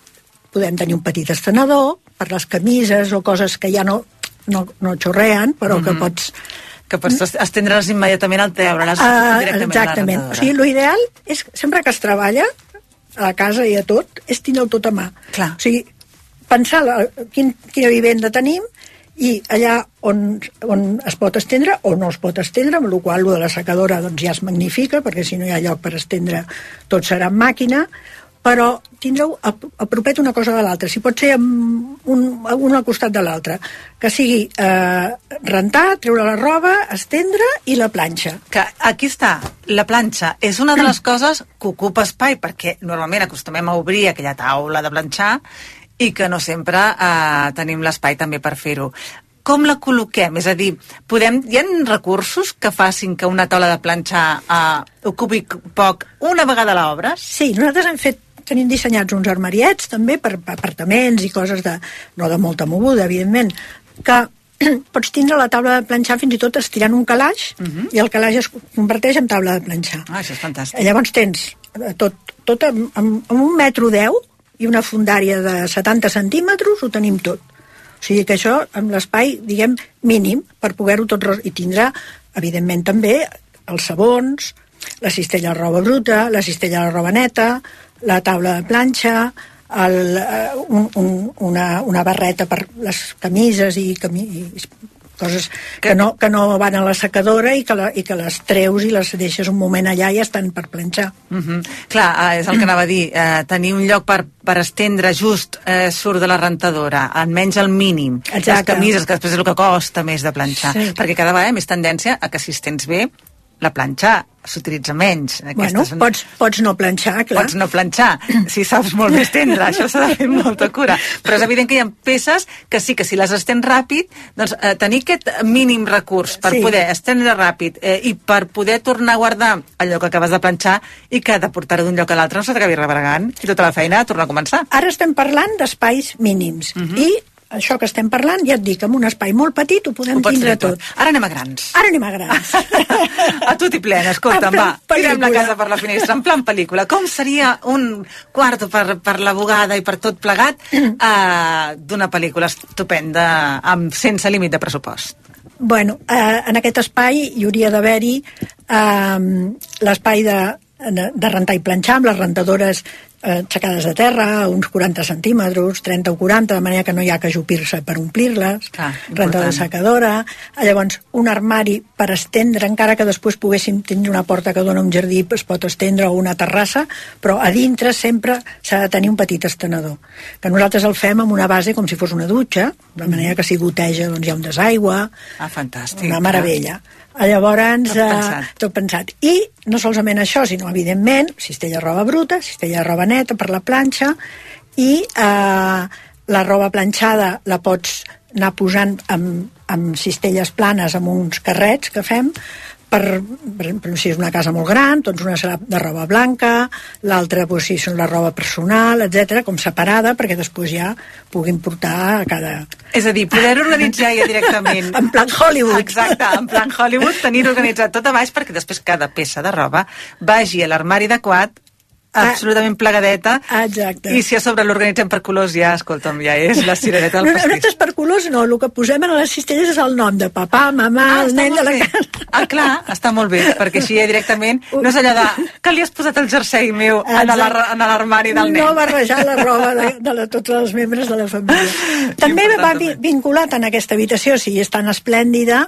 podem tenir un petit estenedor per les camises o coses que ja no, no, no xorreen, però mm-hmm. que pots... Que pots estendre's immediatament al treure-les uh, directament exactament. A la rentadora. O sigui, l'ideal és, sempre que es treballa a la casa i a tot, és tenir-ho tot a mà. Clar. O sigui, pensar la, quin, quina vivenda tenim i allà on, on es pot estendre o no es pot estendre, amb la qual cosa de la secadora doncs, ja es magnifica, perquè si no hi ha lloc per estendre tot serà en màquina, però tindreu apropet una cosa de l'altra, si pot ser un, un al costat de l'altre, que sigui eh, rentar, treure la roba, estendre i la planxa. Que aquí està, la planxa és una de les coses que ocupa espai, perquè normalment acostumem a obrir aquella taula de planxar i que no sempre eh, tenim l'espai també per fer-ho. Com la col·loquem? És a dir, podem, hi ha recursos que facin que una taula de planxar eh, ocupi poc una vegada a l'obra? Sí, nosaltres hem fet tenim dissenyats uns armariets també per apartaments i coses de, no de molta moguda, evidentment, que pots tindre la taula de planxar fins i tot estirant un calaix uh-huh. i el calaix es converteix en taula de planxar. Ah, això és fantàstic. Llavors tens tot, tot amb, amb, amb un metro deu i una fundària de setanta centímetres ho tenim tot. O sigui que això amb l'espai, diguem, mínim per poder-ho tot... I tindrà, evidentment, també els sabons, la cistella de roba bruta, la cistella de roba neta, la taula de planxa, el, un, un, una, una barreta per les camises i, cami, i coses que no, que no van a la secadora i que, la, i que les treus i les deixes un moment allà i estan per planxar. Mm-hmm. Clar, és el que anava a dir, eh, tenir un lloc per, per estendre just eh, surt de la rentadora, almenys el mínim. Exacte. Les camises, que després és el que costa més de planxar, sí. Perquè cada vegada més tendència a que si es tens bé, la planxa s'utilitza menys. Bueno, són... pots, pots no planxar, clar. Pots no planxar, si saps molt més estendre, això s'ha de fer molta cura. Però és evident que hi ha peces que sí, que si les estens ràpid, doncs eh, tenir aquest mínim recurs per sí. poder estendre ràpid eh, i per poder tornar a guardar allò que acabes de planxar i que de portar-ho d'un lloc a l'altre no se t'acabi rebregant i tota la feina a tornar a començar. Ara estem parlant d'espais mínims uh-huh. i això que estem parlant, ja et dic, amb un espai molt petit ho podem ho tindre tot. tot. Ara anem a grans. Ara anem a grans. A tot i plena, escolta'm, va, tirem la casa per la finestra, en plan pel·lícula. Com seria un quarto per, per la bugada i per tot plegat uh, d'una pel·lícula estupenda, amb, sense límit de pressupost? Bueno, uh, en aquest espai hi hauria d'haver-hi uh, l'espai de, de, de rentar i planxar, amb les rentadores aixecades de terra, uns quaranta centímetres, trenta o quaranta, de manera que no hi ha que ajupir-se per omplir-les, ah, rentadora secadora, llavors un armari per estendre, encara que després poguéssim tenir una porta que dona un jardí, es pot estendre, o una terrassa, però a dintre sempre s'ha de tenir un petit estenedor, que nosaltres el fem amb una base com si fos una dutxa, de manera que si goteja doncs hi ha un desaigua, ah, fantàstic, una meravella. Llavors, tot pensat. Eh, tot pensat. I no solament això, sinó, evidentment, cistella de roba bruta, cistella de roba neta per la planxa, i eh, la roba planxada la pots anar posant amb, amb cistelles planes, amb uns carrets que fem, per, per exemple, si és una casa molt gran, doncs una serà de roba blanca, l'altra, doncs, si és la roba personal, etcètera, com separada, perquè després ja puguin portar a cada... És a dir, poder organitzar ja directament. En plan Hollywood. Exacte, en plan Hollywood, tenir organitzat tot a baix perquè després cada peça de roba vagi a l'armari adequat, absolutament plegadeta. Exacte. I si a sobre l'organitzem per colors, ja, escolta'm, ja és la cirereta del no, pastís. Nosaltres per colors no, el que posem a les cistelles és el nom de papà, mamà, ah, el nen de la casa. Ah, clar, està molt bé, perquè així ja directament no és allò de que li has posat el jersei meu en l'armari del nen. No barrejar la roba de, de la, tots els membres de la família. També va vi, vinculat en aquesta habitació, si és tan esplèndida,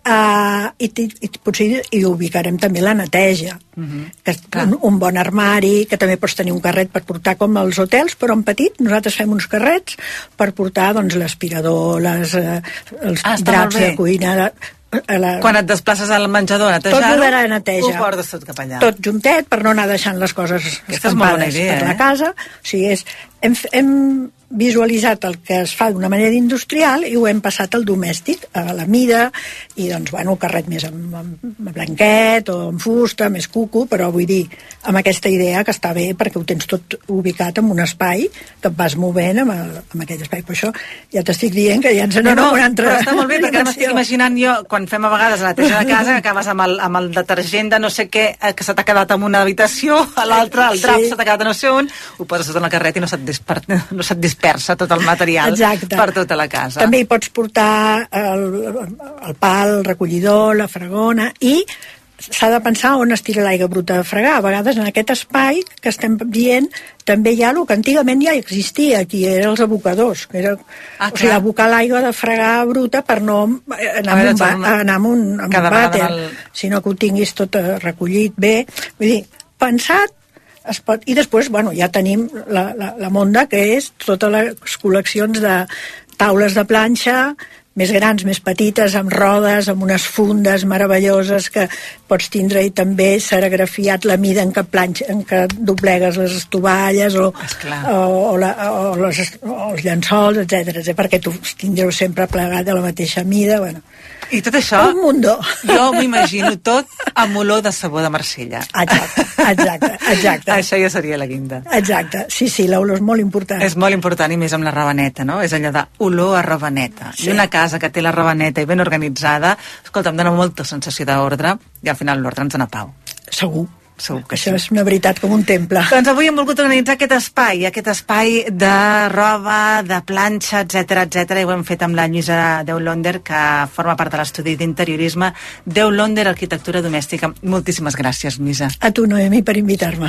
Uh, i, i, i potser hi ubicarem també la neteja, uh-huh. que, un, un bon armari, que també pots tenir un carret per portar com als hotels, però en petit nosaltres fem uns carrets per portar doncs, l'aspirador, les, uh, els ah, draps de cuina, la, la... Quan et desplaces al menjador a netejar-ho, tot ho neteja, ho portes tot cap allà, tot juntet, per no anar deixant les coses escampades idea, per eh? la casa. O sigui, és, hem, hem visualitzat el que es fa d'una manera industrial i ho hem passat al domèstic, a la mida, i doncs, bueno, carret més amb, amb blanquet o amb fusta, més cuco, però vull dir, amb aquesta idea que està bé perquè ho tens tot ubicat en un espai que et vas movent amb, el, amb aquell espai. Per això ja t'estic dient que ja ens anem no, no, a una altra... però està molt bé, perquè m'estic imaginant jo, quan fem a vegades la neteja de casa, que acabes amb el, amb el detergent de no sé què, que se t'ha quedat en una habitació, a l'altra, el drap sí. se t'ha quedat a no sé on, ho poses tot en el carret i no se't, disper... no se't dispersa tot el material. Exacte. Per tota la casa. També hi pots portar el, el pal, el recollidor, la fregona, i s'ha de pensar on es tira l'aigua bruta de fregar. A vegades en aquest espai que estem dient també hi ha el que antigament ja existia, aquí eren els abocadors, que era, ah, o sigui, abocar l'aigua de fregar bruta per no anar amb un, ba, anar amb un, amb un vàter, el... sinó que ho tinguis tot recollit bé. Vull dir, pensat es pot, i després, bueno, ja tenim la, la, la Monda, que és totes les col·leccions de taules de planxa, més grans, més petites, amb rodes, amb unes fundes meravelloses que pots tindre, i també serigrafiat la mida en què, planxa, en què doblegues les estovalles o, o, o, la, o, les, o els llençols, etcètera, perquè tu tindreu sempre plegat de la mateixa mida. Bueno, i tot això, un mundo. Jo m'imagino tot amb olor de sabó de Marsella. Exacte, exacte, exacte. Això ja seria la guinda. Exacte, sí, sí, l'olor és molt important. És molt important, i més amb la roba neta, no? És allò de olor a roba neta. Sí. I una casa que té la roba neta i ben organitzada, escolta, em dona molta sensació d'ordre, i al final l'ordre ens dona pau. Segur. Segur que això sí. És una veritat com un temple. Doncs avui hem volgut organitzar aquest espai, aquest espai de roba, de planxa, etcètera, etcètera, i ho hem fet amb la Lluïsa Deulonder, que forma part de l'estudi d'interiorisme Deulonder Arquitectura Domèstica. Moltíssimes gràcies, Lluïsa. A tu, Noemi, per invitar-me.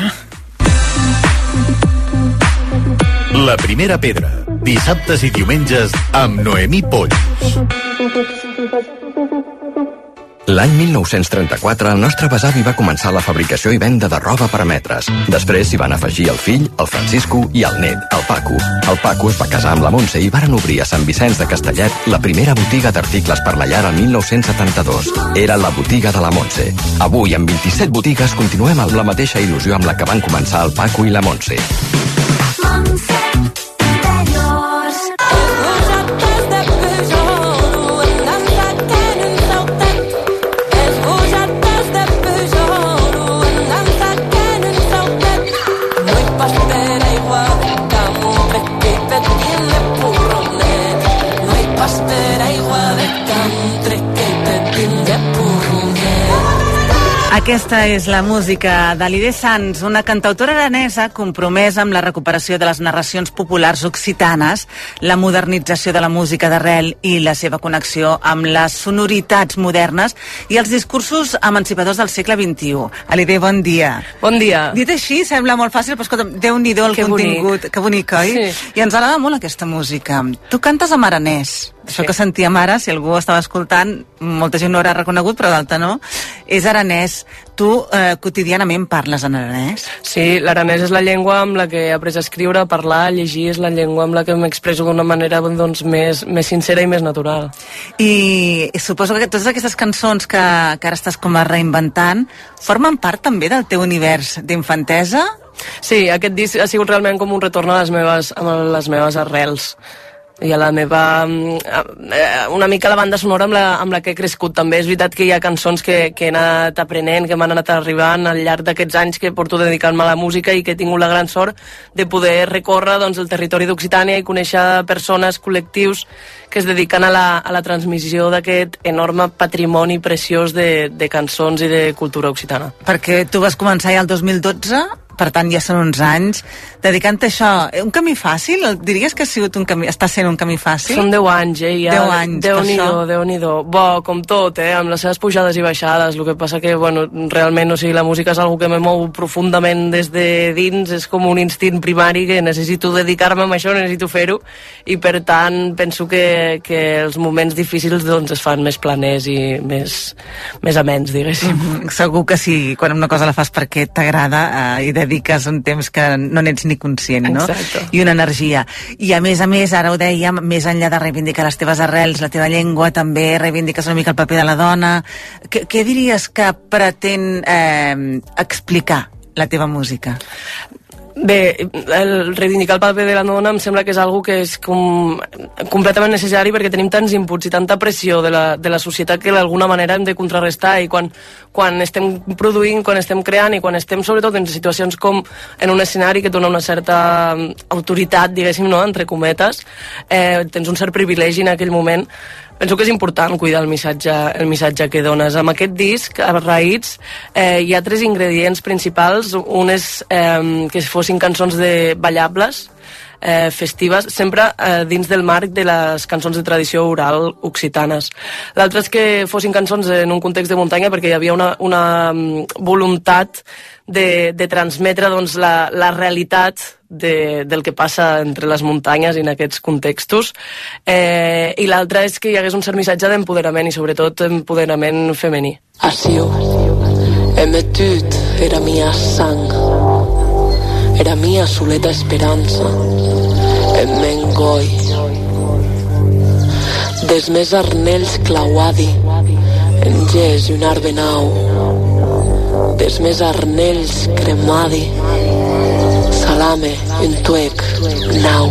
La primera pedra, dissabtes i diumenges amb Noemí Polls. L'any mil nou-cents trenta-quatre, el nostre besavi va començar la fabricació i venda de roba per metres. Després s'hi van afegir el fill, el Francisco, i el net, el Paco. El Paco es va casar amb la Montse i varen obrir a Sant Vicenç de Castellet la primera botiga d'articles per la llar el mil nou-cents setanta-dos. Era la botiga de la Montse. Avui, amb vint-i-set botigues, continuem amb la mateixa il·lusió amb la que van començar el Paco i la Montse. Montse Interiors. Aquesta és la música de l'Iré Sans, una cantautora aranesa compromesa amb la recuperació de les narracions populars occitanes, la modernització de la música d'arrel i la seva connexió amb les sonoritats modernes i els discursos emancipadors del segle vint-i-u. Alidé, bon dia. Bon dia. Dit així, sembla molt fàcil, però escolta, Déu-n'hi-do el que contingut. Bonic. Que bonic, oi? Sí. I ens agrada molt aquesta música. Tu cantes en aranès. Això sí. que sentíem ara, si algú estava escoltant, molta gent no ho haurà reconegut, però d'alta no, és aranès. Tu eh, quotidianament parles en aranès? Sí, l'aranès és la llengua amb la que he après a escriure, a parlar, a llegir, és la llengua amb la que m'expresso d'una manera doncs, més, més sincera i més natural. I, i suposo que totes aquestes cançons que, que ara estàs com a reinventant formen part també del teu univers d'infantesa? Sí, aquest disc ha sigut realment com un retorn a les meves, a les meves arrels. i a la meva... una mica la banda sonora amb la, amb la que he crescut. També és veritat que hi ha cançons que, que he anat aprenent, que m'han anat arribant al llarg d'aquests anys que porto dedicant-me a la música i que he tingut la gran sort de poder recórrer doncs, el territori d'Occitània i conèixer persones, col·lectius que es dediquen a la, a la transmissió d'aquest enorme patrimoni preciós de, de cançons i de cultura occitana. Perquè tu vas començar ja el dos mil dotze, per tant ja són uns anys, dedicant-te a això. Un camí fàcil? Diries que ha sigut un camí, està sent un camí fàcil? Són deu anys, eh? Ja, deu anys, Déu-n'hi-do, Déu-n'hi-do. Bo, com tot, eh? Amb les seves pujades i baixades. El que passa que, bueno, realment, o sigui, la música és algo que me mou profundament des de dins, és com un instint primari que necessito dedicar-me a això, necessito fer-ho, i per tant penso que, que els moments difícils doncs es fan més planers i més, més amens, diguéssim. Mm-hmm. Segur que sí, quan una cosa la fas perquè t'agrada eh, i dediques un temps que no n'ets ni conscient, no? Exacte. I una energia. I a més a més, ara ho dèiem, més enllà de reivindicar les teves arrels, la teva llengua, també reivindiques una mica el paper de la dona. Què, què diries que pretén eh, explicar la teva música? Bé, el reivindicar el paper de la dona em sembla que és algo que és com completament necessari perquè tenim tants inputs i tanta pressió de la, de la societat que d'alguna manera hem de contrarrestar, i quan, quan estem produint, quan estem creant i quan estem sobretot en situacions com en un escenari que dona una certa autoritat, diguéssim, no?, entre cometes, eh, tens un cert privilegi en aquell moment. Penso que és important cuidar el missatge, el missatge que dones. Amb aquest disc, a Raïts, eh, hi ha tres ingredients principals. Un és eh, que fossin cançons de ballables, eh, festives, sempre eh, dins del marc de les cançons de tradició oral occitanes. L'altre és que fossin cançons en un context de muntanya, perquè hi havia una, una voluntat de, de transmetre doncs, la, la realitat de, del que passa entre les muntanyes i en aquests contextos. Eh, I l'altre és que hi hagués un cert missatge d'empoderament i sobretot empoderament femení. Asio, emetut era mia sang, era mia soleta esperança, en mengoi. Des més arnells clauadi, en gès i un arbre nau, des més arnells cremadi, salame un tuec nau,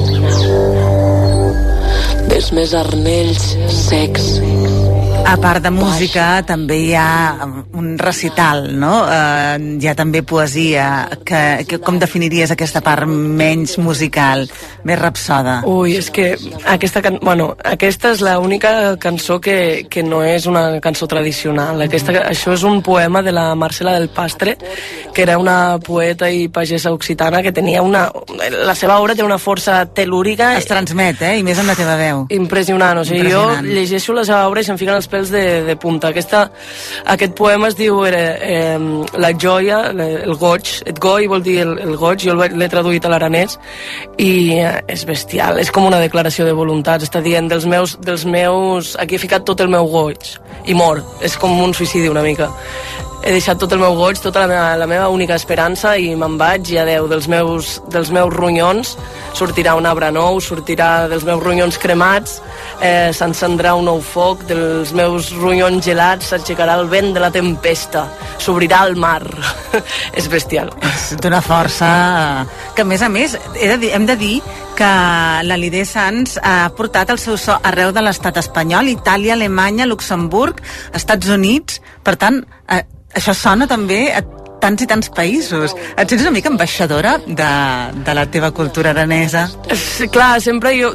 des més arnells secs. A part de música, també hi ha un recital, no? Eh, hi ha també poesia. Que, que, com definiries aquesta part menys musical, més rapsoda? Ui, és que aquesta, can... bueno, aquesta és l'única cançó que, que no és una cançó tradicional. Aquesta, això és un poema de la Marcela del Pastre, que era una poeta i pagesa occitana que tenia una... La seva obra té una força telúrica... Es transmet, eh? I més amb la teva veu. Impressionant. O sigui, Impressionant. Jo llegeixo la seva obra i se'm fiquen els pèls de, de punta. Aquesta, aquest poema es diu era, eh, La joia, el goig, et goi vol dir el, el goig, jo l'he traduït a l'aranès, i eh, és bestial, és com una declaració de voluntats, està dient dels meus, dels meus, aquí he ficat tot el meu goig, i mor, és com un suïcidi una mica. He deixat tot el meu goig, tota la meva, la meva única esperança, i me'n vaig, i adeu, dels meus, dels meus ronyons sortirà un arbre nou, sortirà dels meus ronyons cremats, eh, s'encendrà un nou foc, dels meus ronyons gelats s'aixecarà el vent de la tempesta, s'obrirà el mar. És bestial. És d'una força que, a més a més, he de dir, hem de dir que la Lidé Sans ha portat el seu so arreu de l'estat espanyol, Itàlia, Alemanya, Luxemburg, Estats Units, per tant, eh, això sona també a tants i tants països. Et sents una mica ambaixadora de, de la teva cultura aranesa? Sí, clar, sempre jo...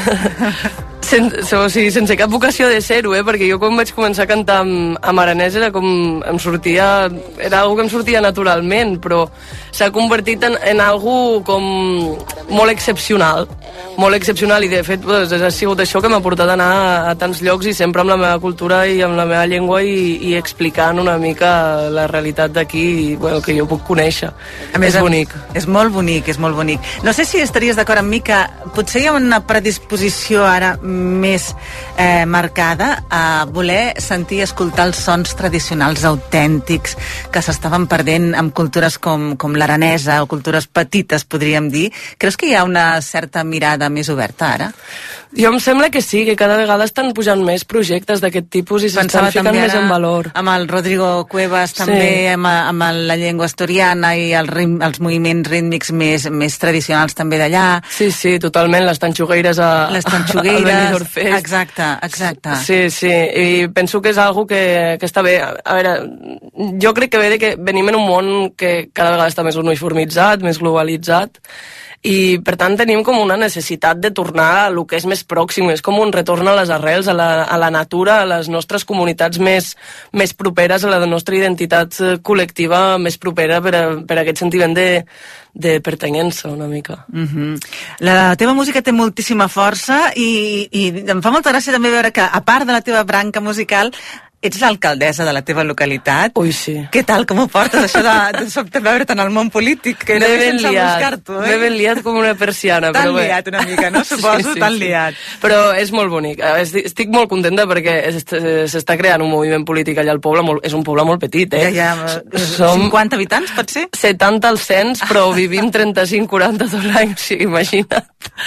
Sen, o sigui, sense cap vocació de ser-ho, eh? Perquè jo quan vaig començar a cantar amb, amb aranès era com... em sortia... era algo que em sortia naturalment, però s'ha convertit en, en algo com molt excepcional. Molt excepcional, i de fet pues, ha sigut això que m'ha portat a anar a, a tants llocs i sempre amb la meva cultura i amb la meva llengua i, i explicant una mica la realitat d'aquí i bueno, que jo puc conèixer. A més, és bonic. És molt bonic, és molt bonic. No sé si estaries d'acord amb mi que potser hi ha una predisposició ara més eh, marcada a voler sentir i escoltar els sons tradicionals autèntics que s'estaven perdent amb cultures com, com l'aranesa o cultures petites, podríem dir. Creus que hi ha una certa mirada més oberta ara? Jo em sembla que sí, que cada vegada estan pujant més projectes d'aquest tipus i s'estan ficant més en valor. Amb el Rodrigo Cuevas també, sí. amb, amb la llengua asturiana i el rim, els moviments rítmics més, més tradicionals també d'allà. Sí, sí, totalment, les tanxugueires a, les tanxugueires, al Benidorm Fest. Exacte, exacte. Sí, sí, i penso que és algo que, que està bé. A veure, jo crec que ve de que venim en un món que cada vegada està més uniformitzat, més globalitzat, i per tant tenim com una necessitat de tornar a lo que és més pròxim, és com un retorn a les arrels, a la, a la natura, a les nostres comunitats més, més properes, a la nostra identitat col·lectiva més propera per, a, per a aquest sentiment de, de pertanyença una mica. Mm-hmm. La teva música té moltíssima força i, i em fa molta gràcia també veure que, a part de la teva branca musical, ets l'alcaldessa de la teva localitat. Ui, sí. Què tal, com ho portes, això de, de sobte veure't en el món polític? Que m'he ben sense liat, buscar-t'ho, eh? m'he ben liat com una persiana. T'han però bé. liat una mica, no? Suposo, sí, sí, t'han sí. liat. Però és molt bonic. Estic molt contenta perquè s'està creant un moviment polític allà al poble. Molt, és un poble molt petit, eh? Ja, ja, Som cinquanta habitants, pot ser? setanta al cens, però vivim trenta-cinc quaranta tot l'any, o sigui, imagina't.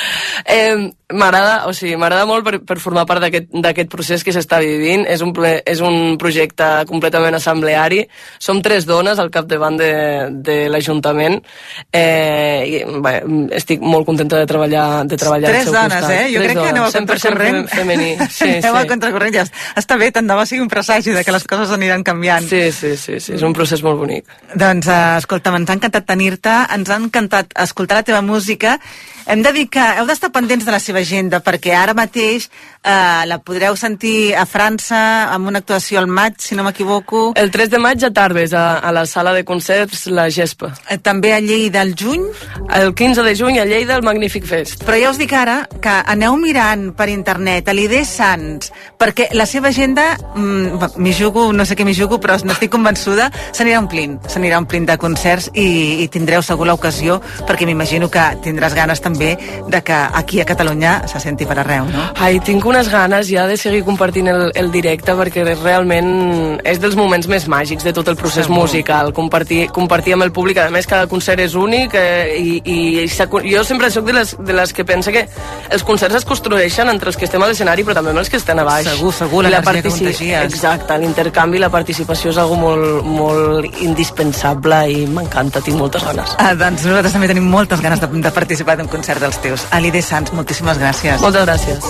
Eh, m'agrada, o sigui, m'agrada molt per, per formar part d'aquest procés que s'està vivint. És un, ple, és un projecte completament assembleari. Som tres dones al capdavant de, de l'Ajuntament. Eh, i, bé, estic molt contenta de treballar, de treballar tres al seu dones, costat. Eh? Jo tres crec que aneu a contracorrent. Femení. Sí, aneu sí. a contracorrent. Ja està bé, tant de bo sigui un presagi de que les coses aniran canviant. Sí, sí, sí, sí. És un procés molt bonic. Doncs, uh, escolta'm, ens ha encantat tenir-te, ens ha encantat escoltar la teva música. Hem de dir que heu d'estar pendents de la seva agenda, perquè ara mateix eh, la podreu sentir a França amb una actuació al maig, si no m'equivoco. El tres de maig a Tarbes, a, a la sala de concerts La Gespa. Eh, també a Lleida al juny. El quinze de juny a Lleida al Magnífic Fest. Però ja us dic ara que aneu mirant per internet a l'I D Sants, perquè la seva agenda, mm, m'hi jugo, no sé què m'hi jugo, però n'estic convençuda, s'anirà omplint, s'anirà omplint de concerts i, i tindreu segur l'ocasió, perquè m'imagino que tindràs ganes també de que aquí a Catalunya se senti per arreu, no? Ai, tinc unes ganes ja de seguir compartint el, el directe, perquè realment és dels moments més màgics de tot el procés Segur. musical, compartir, compartir amb el públic. A més, cada concert és únic eh, i, i jo sempre soc de les, de les que pensa que els concerts es construeixen entre els que estem a l'escenari, però també amb els que estem a baix. Segur, segur, l'energia partici... que contagies. Exacte, l'intercanvi, la participació és algo molt, molt indispensable i m'encanta, tinc moltes ganes. Ah, doncs nosaltres també tenim moltes ganes de, de participar d'un concert dels teus. A l'I D Sants, moltíssimes gràcies. Moltes gràcies.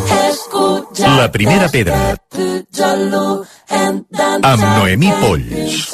La primera pedra amb Noemí Polls.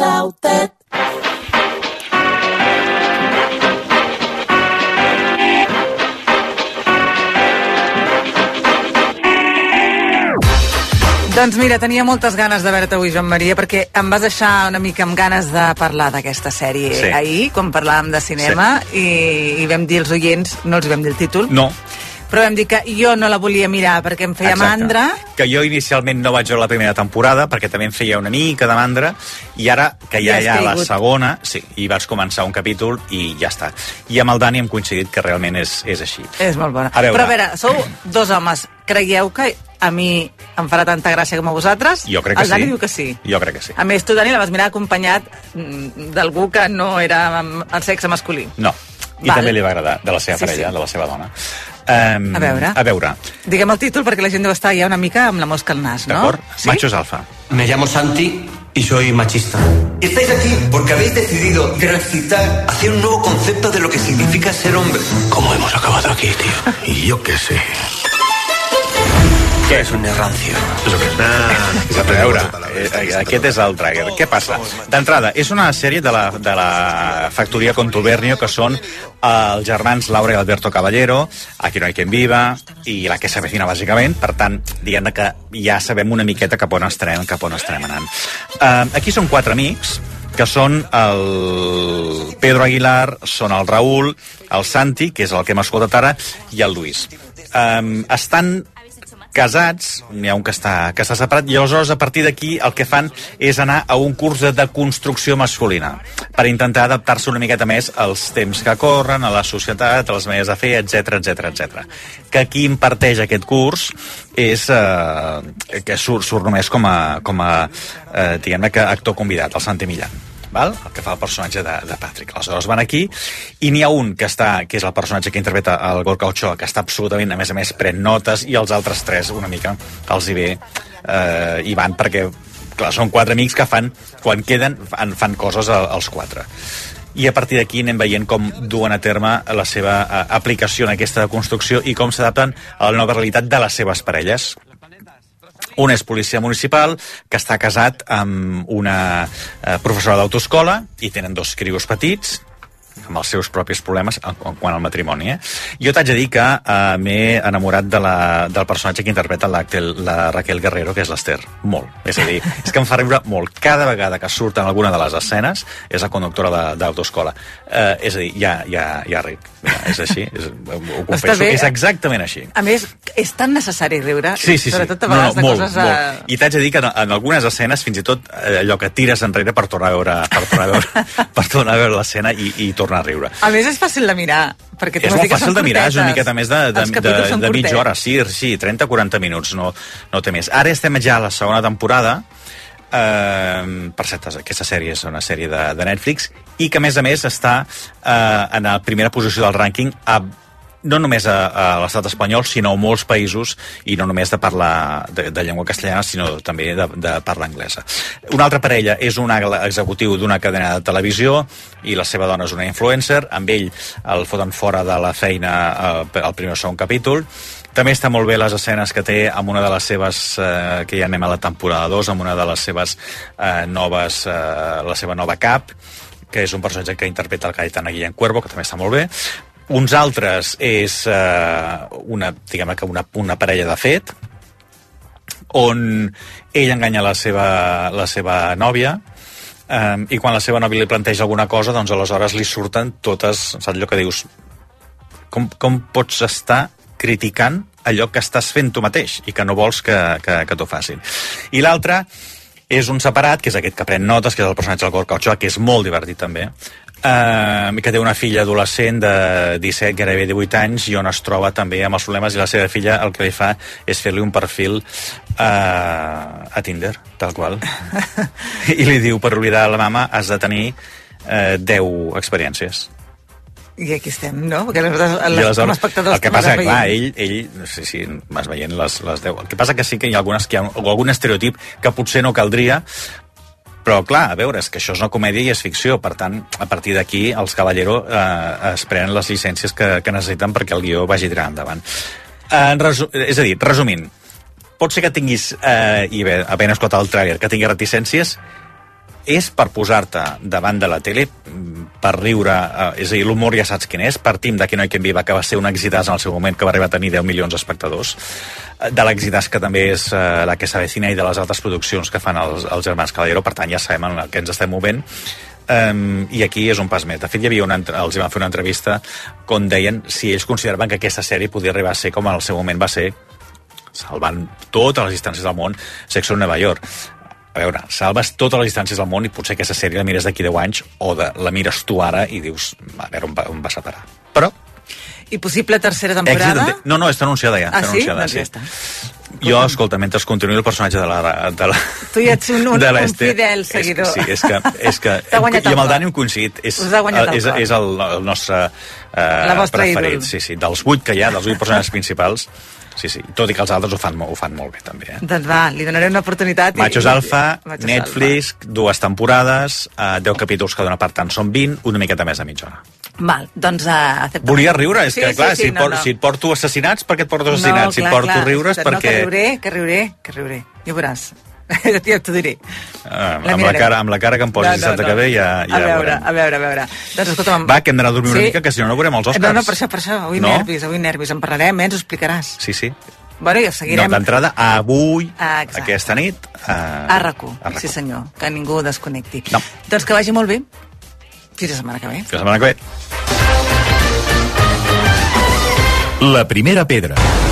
Doncs mira, tenia moltes ganes de veure-te avui, Joan Maria, perquè em vas deixar una mica amb ganes de parlar d'aquesta sèrie sí. ahir, quan parlàvem de cinema, sí. i, i vam dir als oients, no els vam dir el títol, no. però vam dir que jo no la volia mirar perquè em feia Exacte. mandra. Que jo inicialment no vaig veure la primera temporada perquè també em feia una mica de mandra, i ara que ja hi ha la segona, sí, i vaig començar un capítol i ja està. I amb el Dani hem coincidit que realment és, és així. És molt bona. A veure. Però a veure, sou dos homes, creieu que a mi em farà tanta gràcia com a vosaltres? Jo crec que el Dani sí. diu que sí. Jo crec que sí. A més, tu, Dani, la vas mirar acompanyat mm, d'algú que no era el sexe masculí. No. I Val. també li va agradar, de la seva Sí, parella, sí. de la seva dona. Um, A veure. A veure. Diguem el títol perquè la gent deu estar ja una mica amb la mosca al nas, ¿no? D'acord? ¿Sí? Machos alfa. Me llamo Santi y soy machista. Estáis aquí porque habéis decidido transitar hacia un nuevo concepto de lo que significa ser hombre. ¿Cómo hemos acabado aquí, tío? Y yo qué sé. Què és un rancio? A veure, eh, aquest és el tràiler. Què passa? D'entrada, és una sèrie de la, de la factoria Contubernio, que són els germans Laura i Alberto Caballero, Aquí no hay quien viva, i La que se avecina, bàsicament. Per tant, diguem que ja sabem una miqueta cap on estarem, cap on estarem anant. Uh, aquí són quatre amics, que són el Pedro Aguilar, són el Raül, el Santi, que és el que hem escoltat ara, i el Luis. Um, estan casats, n'hi ha un que està, que està separat, i aleshores a partir d'aquí el que fan és anar a un curs de deconstrucció masculina per intentar adaptar-se una miqueta més als temps que corren, a la societat, a les maneres de fer, etc etc etc. Que qui imparteix aquest curs és eh, que surt, surt només com a, com a eh, diguem-ne que actor convidat, el Santi Millán. val? El que fa el personatge de, de Patrick. Aleshores van aquí i n'hi ha un que està, que és el personatge que interpreta el Gorka Ochoa, que està absolutament, a més a més, pren notes, i els altres tres una mica els hi ve eh, i van perquè, clar, són quatre amics que fan, quan queden, fan, fan coses als quatre. I a partir d'aquí anem veient com duen a terme la seva eh, aplicació en aquesta construcció i com s'adapten a la nova realitat de les seves parelles. Un és policia municipal, que està casat amb una eh, professora d'autoescola i tenen dos crios petits, amb els seus propis problemes en, en quant al matrimoni. Eh? Jo t'haig de dir que eh, m'he enamorat de la, del personatge que interpreta la, la Raquel Guerrero, que és l'Ester. Molt. És a dir, és que em fa riure molt. Cada vegada que surt en alguna de les escenes és la conductora d'autoescola. Eh, és a dir, ja, ja, ja ric. Ja, és així, és, ho confesso, és exactament així. A més, és tan necessari riure, sí, sí, sí. sobretot a vegades no, no, de molt, coses... A... Molt. I t'haig de dir que en, en algunes escenes, fins i tot allò que tires enrere per tornar a veure, per tornar a veure, per tornar a veure l'escena i, i tornar a riure. A més, és fàcil de mirar, perquè és molt fàcil de mirar, és una miqueta més de, de, de, de, de mitja hora, sí, sí, trenta a quaranta minuts, no, no té més. Ara estem ja a la segona temporada, Uh, per cert, aquesta sèrie és una sèrie de, de Netflix i que a més a més està uh, en la primera posició del rànquing a, no només a, a l'estat espanyol sinó a molts països i no només de parlar de, de llengua castellana sinó també de, de parla anglesa. Una altra parella és un executiu d'una cadena de televisió i la seva dona és una influencer, amb ell el foten fora de la feina uh, al primer o segon capítol. També està molt bé les escenes que té amb una de les seves, eh, que ja anem a la temporada dos, amb una de les seves eh, noves, eh, la seva nova cap, que és un personatge que interpreta el Cayetano Guillén Cuervo, que també està molt bé. Uns altres és eh, una, diguem que una, una parella de fet, on ell enganya la seva, la seva nòvia, eh, i quan la seva nòvia li planteja alguna cosa, doncs aleshores li surten totes, saps allò que dius, com, com pots estar criticant allò que estàs fent tu mateix i que no vols que, que, que t'ho facin. I l'altre és un separat, que és aquest que pren notes, que és el personatge del Gorka Ochoa, que és molt divertit també, eh, que té una filla adolescent de disset, gairebé divuit anys, i on es troba també amb els problemes, i la seva filla el que li fa és fer-li un perfil eh, a Tinder, tal qual. I li diu, per oblidar la mama has de tenir eh, deu experiències. I aquí estem, no? Perquè nosaltres, les, com a espectadors... El que passa que, clar, ell, ell no sé si vas veient les, les deu... El que passa que sí que hi ha algunes que hi ha algun estereotip que potser no caldria, però, clar, a veure, és que això és una comèdia i és ficció, per tant, a partir d'aquí, els Caballero eh, es prenen les llicències que, que necessiten perquè el guió vagi tirant endavant. En resu... És a dir, resumint, pot ser que tinguis, eh, i bé, havent escoltat el tràiler, que tingui reticències, és per posar-te davant de la tele, per riure, eh, és a dir, l'humor ja saps quin és, partim de Que no hi quien viva, que va ser un exitàs en el seu moment, que va arribar a tenir deu milions d'espectadors, de l'exitàs que també és eh, La que s'avecina i de les altres produccions que fan els, els germans Caballero, per tant ja sabem en què ens estem movent, um, i aquí és un pas més. De fet, hi havia una, els van fer una entrevista on deien si ells consideraven que aquesta sèrie podia arribar a ser com en el seu moment va ser, salvant totes les distàncies del món, Sexo en Nova York. A veure, salves totes les distàncies del món i potser aquesta sèrie la mires d'aquí deu anys o de, la mires tu ara i dius, a veure, on, va, on vas a parar. Però... I possible tercera temporada? Èxit, no, no, està anunciada ja. Ah, està sí? Anunciada, doncs sí. ja està. Jo, escolta, mentre continuï el personatge de la... De la tu ja ets un, un, un fidel seguidor. És, sí, és que... És que i amb el Dani hem coincidit. És, és, és el, el nostre eh, preferit. Sí, sí, dels vuit que hi ha, dels vuit personatges principals. Sí, sí, tot i que els altres ho fan, ho fan molt bé, també. Eh? Doncs va, li donaré una oportunitat. Machos i, Alfa, i, Machos Netflix, Alfa. Dues temporades, uh, deu capítols que d'una part tant són vint, una miqueta més de mitja hora. Val, doncs uh, acceptem. Volia riure, és sí, que clar, sí, sí, si, no, por, no. si et porto assassinats, per què et porto assassinats? No, si clar, et porto clar. riures, no, perquè... Que riuré, que riuré, que riuré. Ja veuràs. Ja t'ho diré. Uh, amb, la cara, amb la cara que em posis no, no, dissabte no. que ve ja, ja a veure, a veure, a veure. Doncs escolta'm... Va, que hem d'anar a dormir sí? una mica, que si no no veurem els Oscars. No, no, per això, per això. Avui no? nervis, avui nervis. En parlarem, eh? Ens ho explicaràs. Sí, sí. Bueno, ja seguirem. No, d'entrada, avui, ah, aquesta nit... Uh, a RAC-u, sí senyor, que ningú desconnecti. No. Doncs que vagi molt bé. Fins la setmana que ve. Fins la setmana que ve. La primera pedra.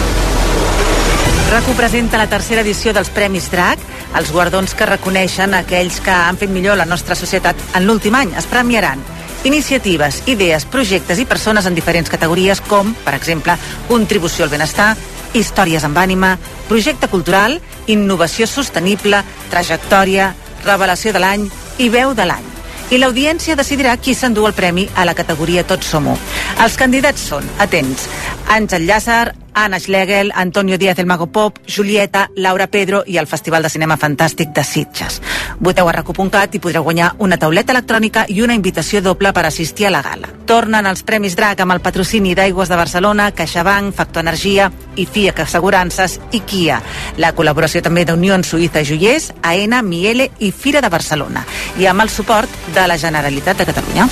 RAC-u presenta la tercera edició dels Premis DRAC, els guardons que reconeixen aquells que han fet millor la nostra societat en l'últim any. Es premiaran iniciatives, idees, projectes i persones en diferents categories com, per exemple, contribució al benestar, històries amb ànima, projecte cultural, innovació sostenible, trajectòria, revelació de l'any i veu de l'any. i l'audiència decidirà qui s'endú el premi a la categoria Tots som u. Els candidats són, atents, Àngel Llàcer, Anna Schlegel, Antonio Díaz del Mago Pop, Julieta, Laura Pedro i el Festival de Cinema Fantàstic de Sitges. Voteu a rac u punt cat i podreu guanyar una tauleta electrònica i una invitació doble per assistir a la gala. Tornen els Premis Drac amb el patrocini d'Aigües de Barcelona, CaixaBank, Factor Energia i F I A C Assegurances i Kia. La col·laboració també d'Unió Suïssa Joiers, AENA, Miele i Fira de Barcelona. I amb el suport de la Generalitat de Catalunya.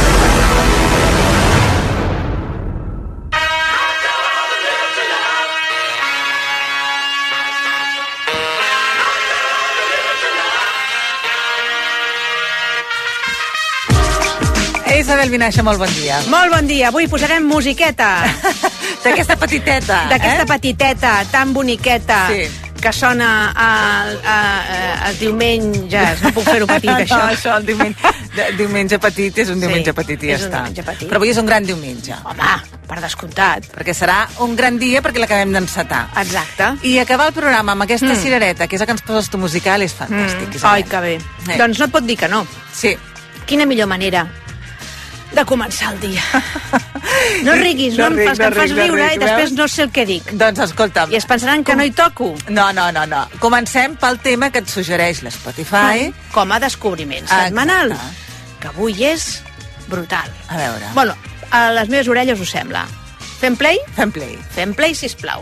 Isabel Vinaixa, molt bon dia. Molt bon dia. Avui posarem musiqueta. D'aquesta petiteta. D'aquesta eh? petiteta, tan boniqueta, sí. Que sona els diumenges. No puc fer-ho petit, això. No, això, el diumenge, diumenge petit és un diumenge sí, petit i ja està. Petit. Però avui és un gran diumenge. Home, per descomptat. Perquè serà un gran dia perquè l'acabem d'encetar. Exacte. I acabar el programa amb aquesta mm. cirereta, que és la que ens poses tu musical, és fantàstic. Mm. Ai, que bé. Eh. Doncs no et pot dir que no. Sí. Quina millor manera de començar el dia. No riguis, no, no, ric, em, fas, no em fas ric, riure no ric, i després veus? No sé el que dic. Doncs escolta'm. I es pensaran que Com... no hi toco. No, no, no, no. Comencem pel tema que et suggereix l'Spotify. Com a descobriment setmanal. Que avui és brutal. A veure. Bueno, a les meves orelles us sembla. Fem play? Fem play. Fem play, sisplau.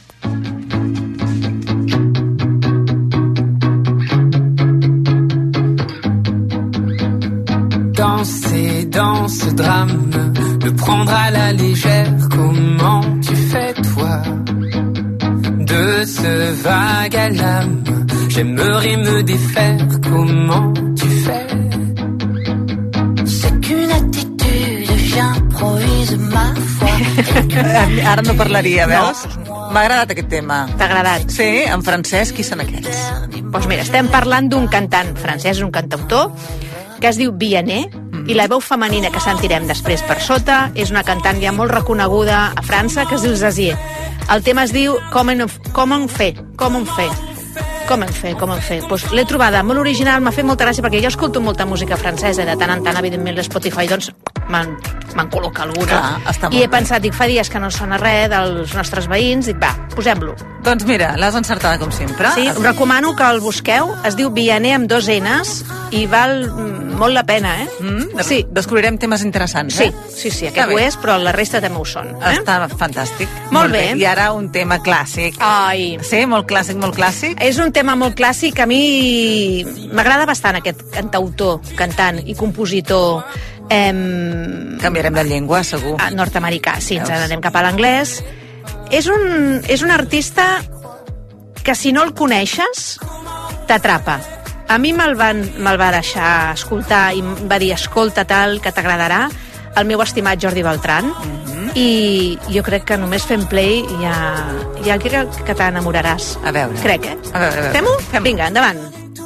Danser dans ce drame, le prendre à la légère, comment tu fais toi? De ce vague à l'âme, j'aimerais me défaire, comment tu fais? C'est qu'une attitude, j'improvise ma foi. Ara no parlaria, veus? No. M'ha agradat aquest tema. T'ha agradat? Sí, en francès, qui són aquests? Doncs pues mira, estem parlant d'un cantant francès, un cantautor, que es diu Vianney, mm. i la veu femenina que sentirem després per sota és una cantant ja molt reconeguda a França que es diu Zazie. El tema es diu Comment on fait, com on fait, com on fait, com on fait. Pues l'he trobada molt original, m'ha fet molta gràcia perquè jo escolto molta música francesa i de tant en tant, evidentment, l'Spotify doncs me'n me'n col·loca alguna. Clar, I he pensat, dic, fa dies que no sona res dels nostres veïns, dic, va, posem-lo. Doncs mira, l'has encertada com sempre. Sí, us recomano que el busqueu, es diu Vianney amb dos N's i val molt la pena, eh? Mm, sí. Descobrirem temes interessants, eh? Sí, sí, sí, aquest ho és, però la resta també ho són. Eh? Està fantàstic. Molt, molt bé. bé. I ara un tema clàssic. Ai. Sí, molt clàssic, molt clàssic. És un tema molt clàssic, a mi m'agrada bastant aquest cantautor, cantant i compositor. Em... Canviarem de llengua, segur. Ah, nord-americà, sí, ens anem cap a l'anglès. És un, és un artista que si no el coneixes t'atrapa. A mi me'l, van, me'l va deixar escoltar i em va dir, escolta tal, que t'agradarà, el meu estimat Jordi Beltran, mm-hmm. i jo crec que només fent play ja, ja crec que t'enamoraràs. A veure. Crec, eh? A veure, a veure. Fem-ho? Fem Vinga, endavant.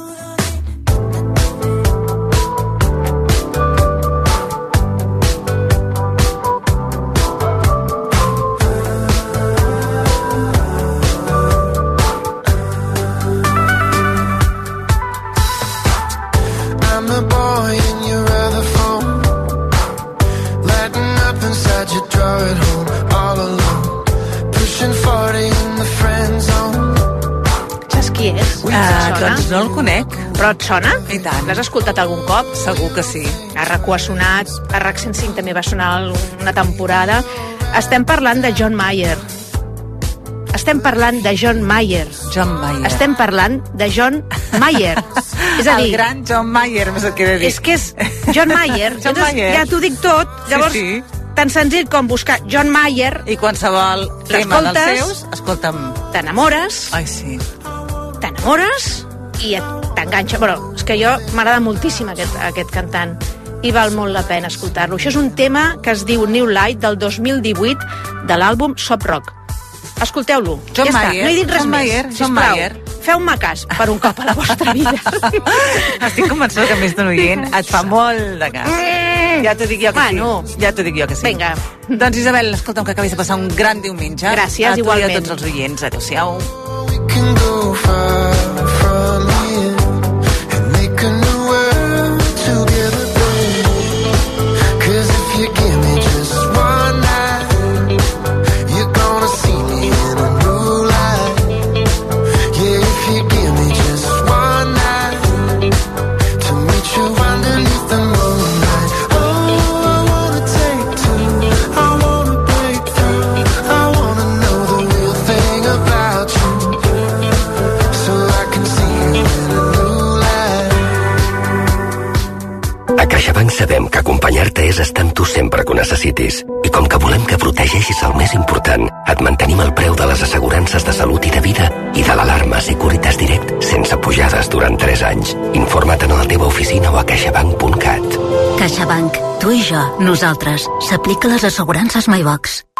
Doncs no el conec. Però et sona? I tant. L'has escoltat algun cop? Segur que sí. A RAC u ha sonat, a RAC cent cinc també va sonar una temporada. Estem parlant de John Mayer. Estem parlant de John Mayer. John Mayer. Estem parlant de John Mayer. És a dir... El gran John Mayer, no sé què he de dir. És que és John Mayer. John Mayer. Ja t'ho dic tot. Llavors, sí, sí. Tan senzill com buscar John Mayer. I qualsevol tema dels seus, escolta'm. T'enamores. Ai, sí. T'enamores i t'enganxa. Però és que jo m'agrada moltíssim aquest, aquest cantant i val molt la pena escoltar-lo. Això és un tema que es diu New Light del dos mil divuit de l'àlbum Sop Rock. Escolteu-lo. John ja Mayer. Està. No he dit res John més. Mayer. John Mayer. Feu-me cas per un cop a la vostra vida. Estic convençuda que més d'un oient et fa molt de cas. Ja t'ho dic jo que bueno, sí. Ja t'ho dic jo que sí. Vinga. Doncs Isabel, escolta'm, que acabis de passar un gran diumenge. Gràcies, a tu igualment. I a tots els oients. Adéu-siau. We can go far from here and make a new world together. CaixaBank sabem que acompanyar-te és estar amb tu sempre que ho necessitis. I com que volem que protegeixis el més important, et mantenim el preu de les assegurances de salut i de vida i de l'alarma Securitas Direct sense pujades durant tres anys. Informa't a la teva oficina o a caixabank punt cat. CaixaBank. Tu i jo. Nosaltres. S'aplica les assegurances MyBox.